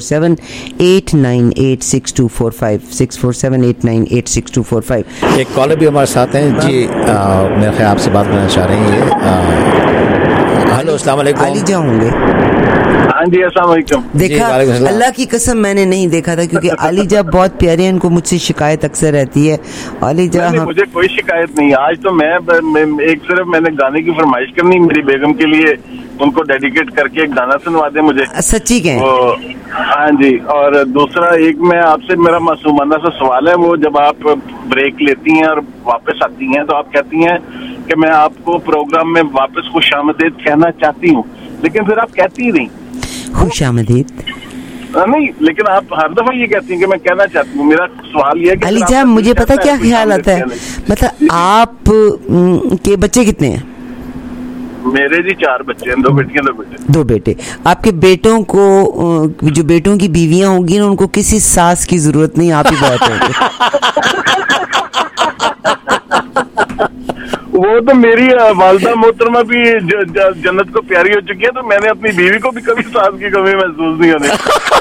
6478986245 6478986245। एक कॉलर भी हमारे साथ हैं जी, मेरे ख्याल आपसे बात करना चाह रहे हैं। हेलो, अस्सलाम वालेकुम। अलीजा होंगे? हाँ जी, अस्सलाम वालेकुम। देखा, अल्लाह की कसम मैंने नहीं देखा था क्योंकि अलीजा बहुत प्यारी है, इनको मुझसे शिकायत अक्सर रहती है। अलीजा मुझे कोई शिकायत नहीं। आज तो मैं एक सिर्फ मैंने गाने की फरमाइश करनी मेरी बेगम के लिए, उनको डेडिकेट करके एक गाना सुनवा दे मुझे। सच्ची कहें? हाँ जी। और दूसरा एक मैं आपसे, मेरा मासूमाना सा सवाल है, वो जब आप ब्रेक लेती हैं और वापस आती हैं तो आप कहती हैं कि मैं आपको प्रोग्राम में वापस खुशामदीद कहना चाहती हूँ, लेकिन फिर आप कहती ही नहीं खुशामदीद। नहीं, लेकिन आप हर दफा ये कहती हैं कि मैं कहना चाहती हूँ। मेरा सवाल ये है कि अलीजा, मुझे पता क्या ख्याल आता है, मतलब आप के बच्चे कितने हैं? मेरे जी 4 बच्चे हैं, 2 बेटियां 2 बेटे। 2 बेटे। आपके बेटों को, जो बेटों की बीवियां होंगी ना, उनको किसी सास की जरूरत नहीं, आप ही बहुत होंगे। वो तो मेरी वालदा मोहतरमा भी जन्नत को प्यारी हो चुकी है, तो मैंने अपनी बीवी को भी कभी सास की कमी महसूस नहीं होने।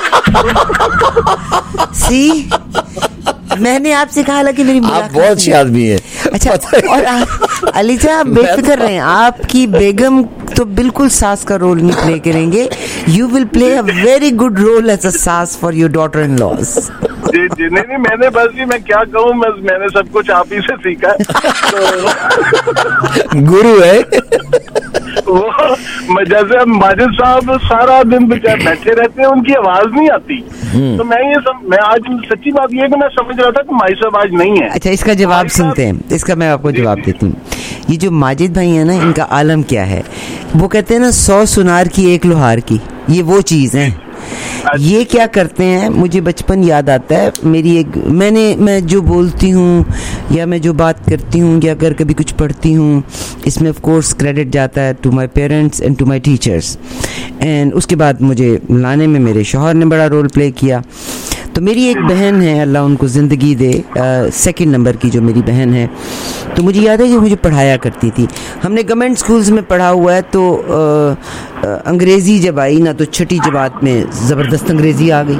सी, मैंने आपसे कहा कि मेरी आप बहुत अच्छी आदमी है। अच्छा, और अलीजा आप बेफिक्र रहें, आपकी बेगम तो बिल्कुल सास का रोल नहीं प्ले करेंगे। You will play a very good role as a सास for your daughter in laws. जी जी, नहीं, मैंने बस जी, मैं क्या कहूँ, मैंने सब कुछ आप ही से सीखा है। तो गुरु है वो जैसे माजिद साहब सारा दिन बैठे रहते हैं, उनकी आवाज नहीं आती। तो मैं आज सच्ची बात ये है कि मैं समझ रहा था कि माई साहब आज नहीं है। अच्छा, इसका जवाब सुनते हैं, इसका मैं आपको जवाब देती हूँ। ये जो माजिद भाई है ना, इनका आलम क्या है, वो कहते हैं ना 100 सुनार की 1 लोहार की, ये वो चीज़ है। ये क्या करते हैं, मुझे बचपन याद आता है, मेरी एक मैं जो बोलती हूँ या मैं जो बात करती हूँ या अगर कभी कुछ पढ़ती हूँ, इसमें ऑफ कोर्स क्रेडिट जाता है to my parents and to my teachers. And उसके बाद मुझे लाने में मेरे शौहर ने बड़ा रोल प्ले किया। तो मेरी एक बहन है, अल्लाह उनको ज़िंदगी दे, 2nd नंबर की जो मेरी बहन है, तो मुझे याद है कि मुझे पढ़ाया करती थी। हमने गवर्नमेंट स्कूल्स में पढ़ा हुआ है, तो अंग्रेज़ी जब आई ना, तो 6ठी जमात में ज़बरदस्त अंग्रेज़ी आ गई।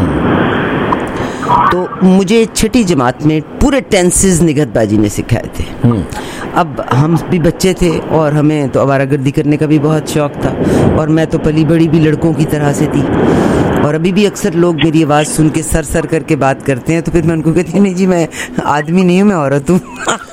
तो मुझे 6ठी जमात में पूरे टेंसेस निगहतबाजी ने सिखाए थे। अब हम भी बच्चे थे और हमें तो आवारागर्दी करने का भी बहुत शौक़ था, और मैं तो पली बड़ी भी लड़कों की तरह से थी। और अभी भी अक्सर लोग मेरी आवाज़ सुन के सर करके बात करते हैं, तो फिर मैं उनको कहती हूँ नहीं जी, मैं आदमी नहीं हूँ, मैं औरत हूँ।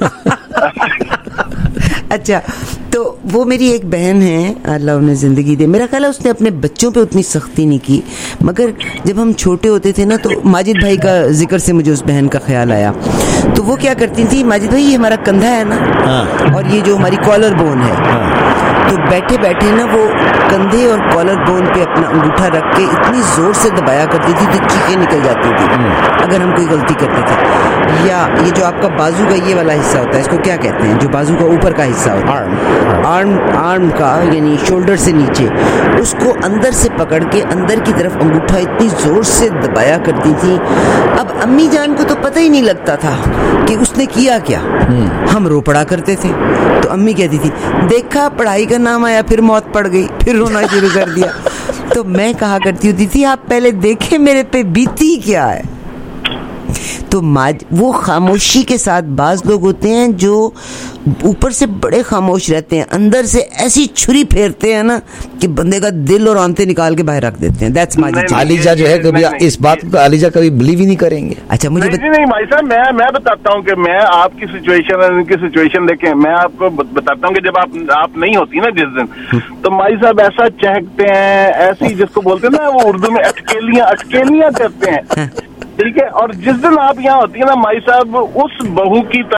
अच्छा, तो वो मेरी एक बहन है, अल्लाह उन्हें ज़िंदगी दे। मेरा ख्याल है उसने अपने बच्चों पे उतनी सख्ती नहीं की, मगर जब हम छोटे होते थे ना, तो माजिद भाई का जिक्र से मुझे उस बहन का ख्याल आया। तो वो क्या करती थी, माजिद भाई ये हमारा कंधा है ना, और ये जो हमारी कॉलर बोन है, तो बैठे बैठे ना वो कंधे और कॉलर बोन पे अपना अंगूठा रख के इतनी जोर से दबाया करती थी तो चीखें निकल जाती थी अगर हम कोई गलती करते थे। या ये जो आपका बाजू का ये वाला हिस्सा होता है, इसको क्या कहते हैं, जो बाजू का ऊपर का हिस्सा होता है, आर्म का, यानी शोल्डर से नीचे, उसको अंदर से पकड़ के अंदर की तरफ अंगूठा इतनी जोर से दबाया करती थी। अब अम्मी जान को तो पता ही नहीं लगता था कि उसने किया क्या, हम रो पड़ा करते थे। तो अम्मी कहती थी, देखा पढ़ाई का नाम आया फिर मौत पड़ गई, फिर रोना शुरू कर दिया। तो मैं कहा करती होती थी, आप पहले देखें मेरे पे बीती क्या है। तो वो खामोशी के साथ, बाज लोग होते हैं जो ऊपर से बड़े खामोश रहते हैं, अंदर से ऐसी छुरी फेरते हैं ना कि बंदे का दिल और आंतें निकाल के बाहर रख देते हैं। दैट्स माजिद। अलीजा जो है कभी इस बात को अलीजा कभी बिलीव ही नहीं करेंगे। अच्छा, मुझे नहीं भाई साहब, मैं बताता हूँ कि मैं आपकी सिचुएशन और इनकी सिचुएशन देखें, मैं आपको बताता हूँ कि जब आप नहीं होती ना जिस दिन, तो माई साहब ऐसा चहकते हैं, ऐसी जिसको बोलते हैं ना वो उर्दू में अटकेलियां करते हैं, ठीक है। और जिस दिन आप यहाँ होती है ना माई साहब, उस बहू की